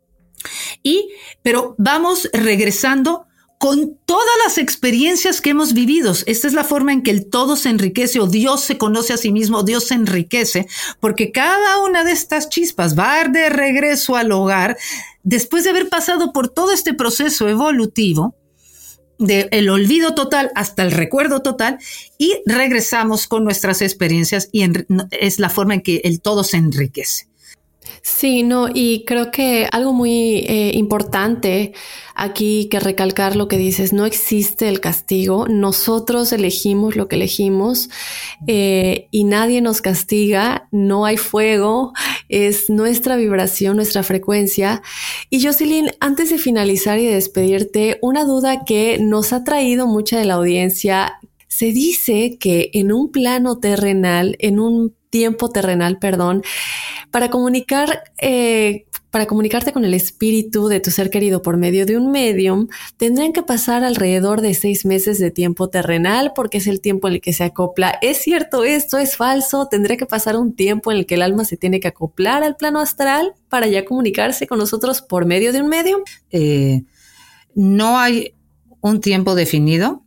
Y, pero vamos regresando con todas las experiencias que hemos vivido. Esta es la forma en que el todo se enriquece, o Dios se conoce a sí mismo, Dios se enriquece, porque cada una de estas chispas va de regreso al hogar después de haber pasado por todo este proceso evolutivo, del olvido total hasta el recuerdo total, y regresamos con nuestras experiencias, y en, es la forma en que el todo se enriquece. Sí, no, y creo que algo muy eh, importante aquí que recalcar lo que dices, no existe el castigo, nosotros elegimos lo que elegimos eh, y nadie nos castiga, no hay fuego, es nuestra vibración, nuestra frecuencia. Y Jocelyn, antes de finalizar y de despedirte, una duda que nos ha traído mucha de la audiencia. Se dice que en un plano terrenal, en un tiempo terrenal, perdón, para comunicar, eh, para comunicarte con el espíritu de tu ser querido por medio de un medium, tendrían que pasar alrededor de seis meses de tiempo terrenal, porque es el tiempo en el que se acopla. ¿Es cierto esto? ¿Es falso? ¿Tendría que pasar un tiempo en el que el alma se tiene que acoplar al plano astral para ya comunicarse con nosotros por medio de un medium? Eh, no hay un tiempo definido.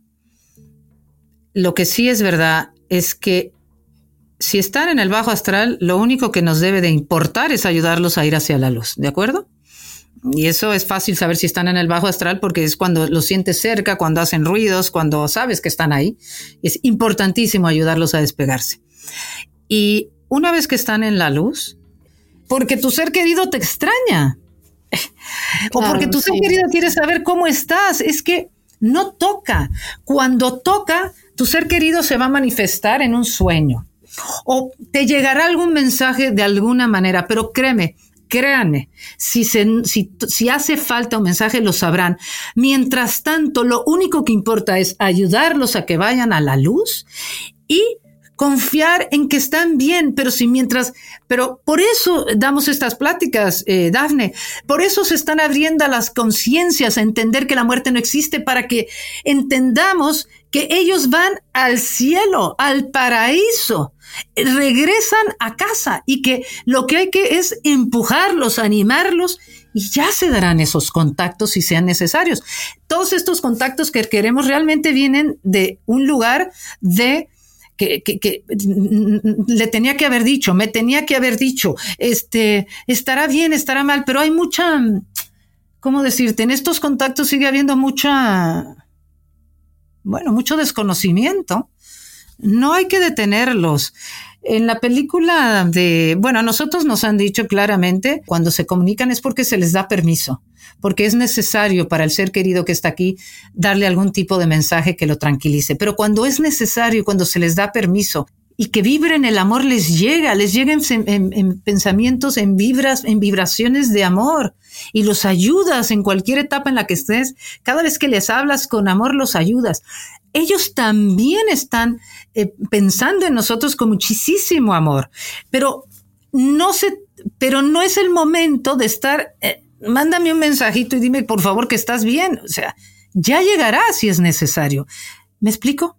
Lo que sí es verdad es que si están en el bajo astral, lo único que nos debe de importar es ayudarlos a ir hacia la luz, ¿de acuerdo? Y eso es fácil saber si están en el bajo astral, porque es cuando los sientes cerca, cuando hacen ruidos, cuando sabes que están ahí. Es importantísimo ayudarlos a despegarse. Y una vez que están en la luz, porque tu ser querido te extraña, claro, o porque tu sí. ser querido quiere saber cómo estás, es que no toca. Cuando toca, tu ser querido se va a manifestar en un sueño. O te llegará algún mensaje de alguna manera, pero créeme, créanme, si, se, si, si hace falta un mensaje lo sabrán. Mientras tanto, lo único que importa es ayudarlos a que vayan a la luz y confiar en que están bien, pero si mientras, pero por eso damos estas pláticas, eh, Dafne, por eso se están abriendo las conciencias a entender que la muerte no existe, para que entendamos que ellos van al cielo, al paraíso, regresan a casa, y que lo que hay que es empujarlos, animarlos, y ya se darán esos contactos si sean necesarios. Todos estos contactos que queremos realmente vienen de un lugar de Que, que, que le tenía que haber dicho, me tenía que haber dicho, este, estará bien, estará mal, pero hay mucha, ¿cómo decirte? En estos contactos sigue habiendo mucha, bueno, mucho desconocimiento. No hay que detenerlos. En la película de, bueno, a nosotros nos han dicho claramente, cuando se comunican es porque se les da permiso, porque es necesario para el ser querido que está aquí darle algún tipo de mensaje que lo tranquilice. Pero cuando es necesario, cuando se les da permiso y que vibren el amor, les llega, les llegan en, en, en pensamientos, en vibras, en vibraciones de amor, y los ayudas en cualquier etapa en la que estés. Cada vez que les hablas con amor, los ayudas. Ellos también están eh, pensando en nosotros con muchísimo amor, pero no se, pero no es el momento de estar, eh, mándame un mensajito y dime por favor que estás bien. O sea, ya llegará si es necesario. ¿Me explico?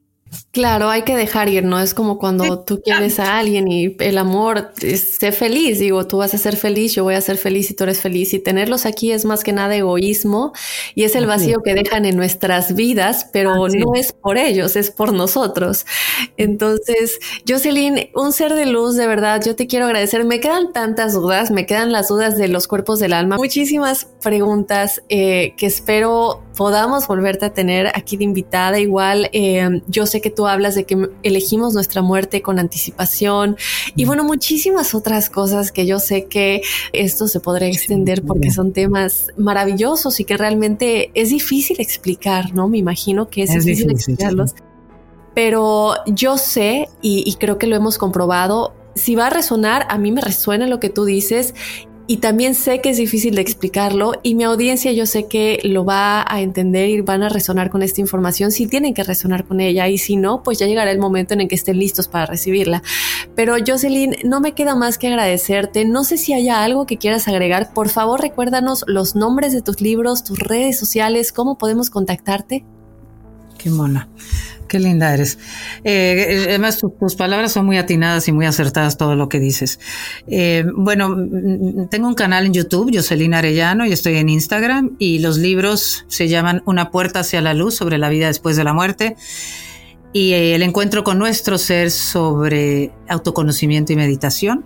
Claro, hay que dejar ir, ¿no? Es como cuando tú quieres a alguien y el amor es sé feliz. Digo, tú vas a ser feliz, yo voy a ser feliz y tú eres feliz. Y tenerlos aquí es más que nada egoísmo y es el vacío que dejan en nuestras vidas, pero Así. no es por ellos, es por nosotros. Entonces, Jocelyn, un ser de luz, de verdad, yo te quiero agradecer. Me quedan tantas dudas, me quedan las dudas de los cuerpos del alma, muchísimas preguntas eh, que espero podamos volverte a tener aquí de invitada. Igual, eh, yo sé que tú hablas de que elegimos nuestra muerte con anticipación y bueno, muchísimas otras cosas que yo sé que esto se podría extender porque son temas maravillosos y que realmente es difícil explicar, ¿no? Me imagino que es, es difícil, difícil explicarlos, sí. Pero yo sé y, y creo que lo hemos comprobado, si va a resonar, a mí me resuena lo que tú dices. Y también sé que es difícil de explicarlo y mi audiencia yo sé que lo va a entender y van a resonar con esta información si tienen que resonar con ella y si no, pues ya llegará el momento en el que estén listos para recibirla. Pero Jocelyn, no me queda más que agradecerte. No sé si haya algo que quieras agregar. Por favor, recuérdanos los nombres de tus libros, tus redes sociales, cómo podemos contactarte. Qué mona. Qué linda eres. Eh, además, tus, tus palabras son muy atinadas y muy acertadas, todo lo que dices. Eh, bueno, tengo un canal en YouTube, Jocelyn Arellano, y estoy en Instagram, y los libros se llaman Una puerta hacia la luz, sobre la vida después de la muerte, y eh, el encuentro con nuestro ser, sobre autoconocimiento y meditación.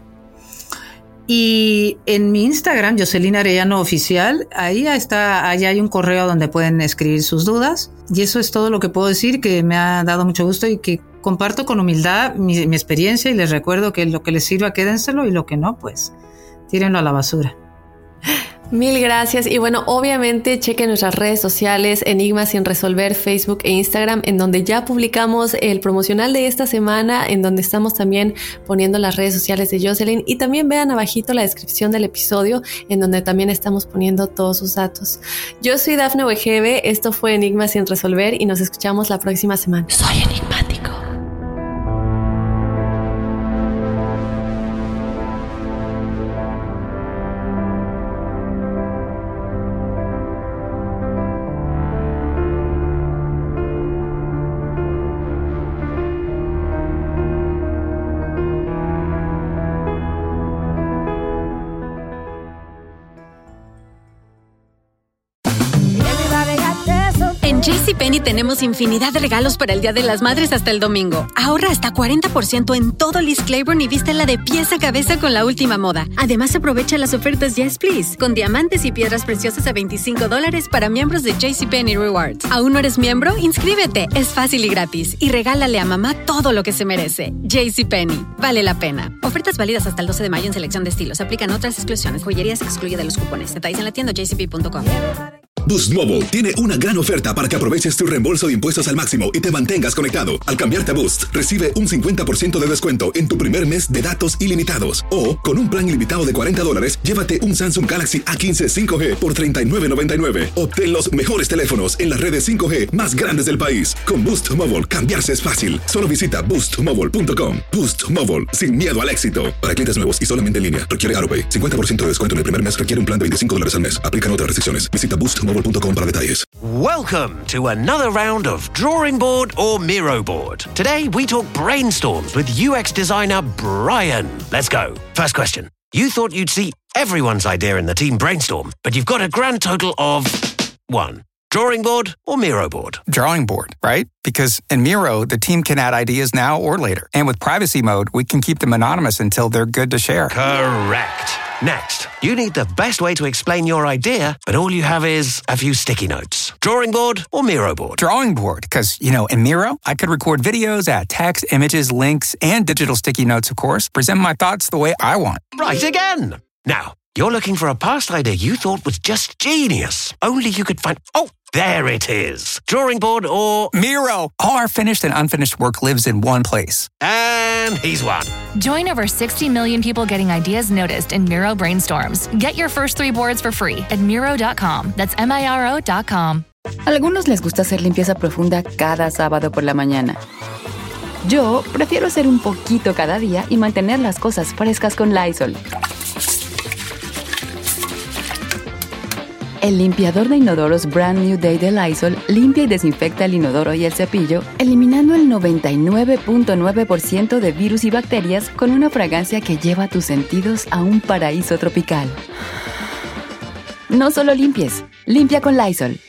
Y en mi Instagram, Jocelyn Arellano Oficial, ahí está, ahí hay un correo donde pueden escribir sus dudas. Y eso es todo lo que puedo decir, que me ha dado mucho gusto y que comparto con humildad mi, mi experiencia y les recuerdo que lo que les sirva, quédenselo y lo que no, pues tírenlo a la basura. Mil gracias. Y bueno, obviamente chequen nuestras redes sociales, Enigmas sin resolver, Facebook e Instagram, en donde ya publicamos el promocional de esta semana, en donde estamos también poniendo las redes sociales de Jocelyn, y también vean abajito la descripción del episodio, en donde también estamos poniendo todos sus datos. Yo soy Dafne Wegebe, esto fue Enigmas sin resolver y nos escuchamos la próxima semana. Soy enigmático. En JCPenney tenemos infinidad de regalos para el Día de las Madres hasta el domingo. Ahorra hasta cuarenta por ciento en todo Liz Claiborne y vístela de pies a cabeza con la última moda. Además, aprovecha las ofertas Yes Please, con diamantes y piedras preciosas a veinticinco dólares para miembros de JCPenney Rewards. ¿Aún no eres miembro? Inscríbete. Es fácil y gratis. Y regálale a mamá todo lo que se merece. JCPenney. Vale la pena. Ofertas válidas hasta el doce de mayo en selección de estilos. Aplican otras exclusiones. Joyería se excluye de los cupones. Detalles en la tienda j c p punto com. Boost Mobile tiene una gran oferta para que aproveches tu reembolso de impuestos al máximo y te mantengas conectado. Al cambiarte a Boost, recibe un cincuenta por ciento de descuento en tu primer mes de datos ilimitados. O, con un plan ilimitado de cuarenta dólares, llévate un Samsung Galaxy A quince cinco G por treinta y nueve noventa y nueve. Obtén los mejores teléfonos en las redes cinco G más grandes del país. Con Boost Mobile, cambiarse es fácil. Solo visita boost mobile punto com. Boost Mobile, sin miedo al éxito. Para clientes nuevos y solamente en línea, requiere AutoPay. cincuenta por ciento de descuento en el primer mes, requiere un plan de veinticinco dólares al mes. Aplican otras restricciones. Visita boost mobile punto com para detalles. Welcome to another round of Drawing Board or Miro Board. Today we talk brainstorms with U X designer Brian. Let's go. First question. You thought you'd see everyone's idea in the team brainstorm, but you've got a grand total of one. Drawing board or Miro board? Drawing board, right? Because in Miro, the team can add ideas now or later. And with privacy mode, we can keep them anonymous until they're good to share. Correct. Next, you need the best way to explain your idea, but all you have is a few sticky notes. Drawing board or Miro board? Drawing board, because, you know, in Miro, I could record videos, add text, images, links, and digital sticky notes, of course, present my thoughts the way I want. Right again. Now, you're looking for a past idea you thought was just genius. Only you could find... Oh, there it is. Drawing board or... Miro. All our finished and unfinished work lives in one place. And he's won. Join over sixty million people getting ideas noticed in Miro Brainstorms. Get your first three boards for free at Miro dot com. That's M I R O dot com. Algunos les gusta hacer limpieza profunda cada sábado por la mañana. Yo prefiero hacer un poquito cada día y mantener las cosas frescas con Lysol. El limpiador de inodoros Brand New Day de Lysol limpia y desinfecta el inodoro y el cepillo, eliminando el noventa y nueve punto nueve por ciento de virus y bacterias con una fragancia que lleva tus sentidos a un paraíso tropical. No solo limpies, limpia con Lysol.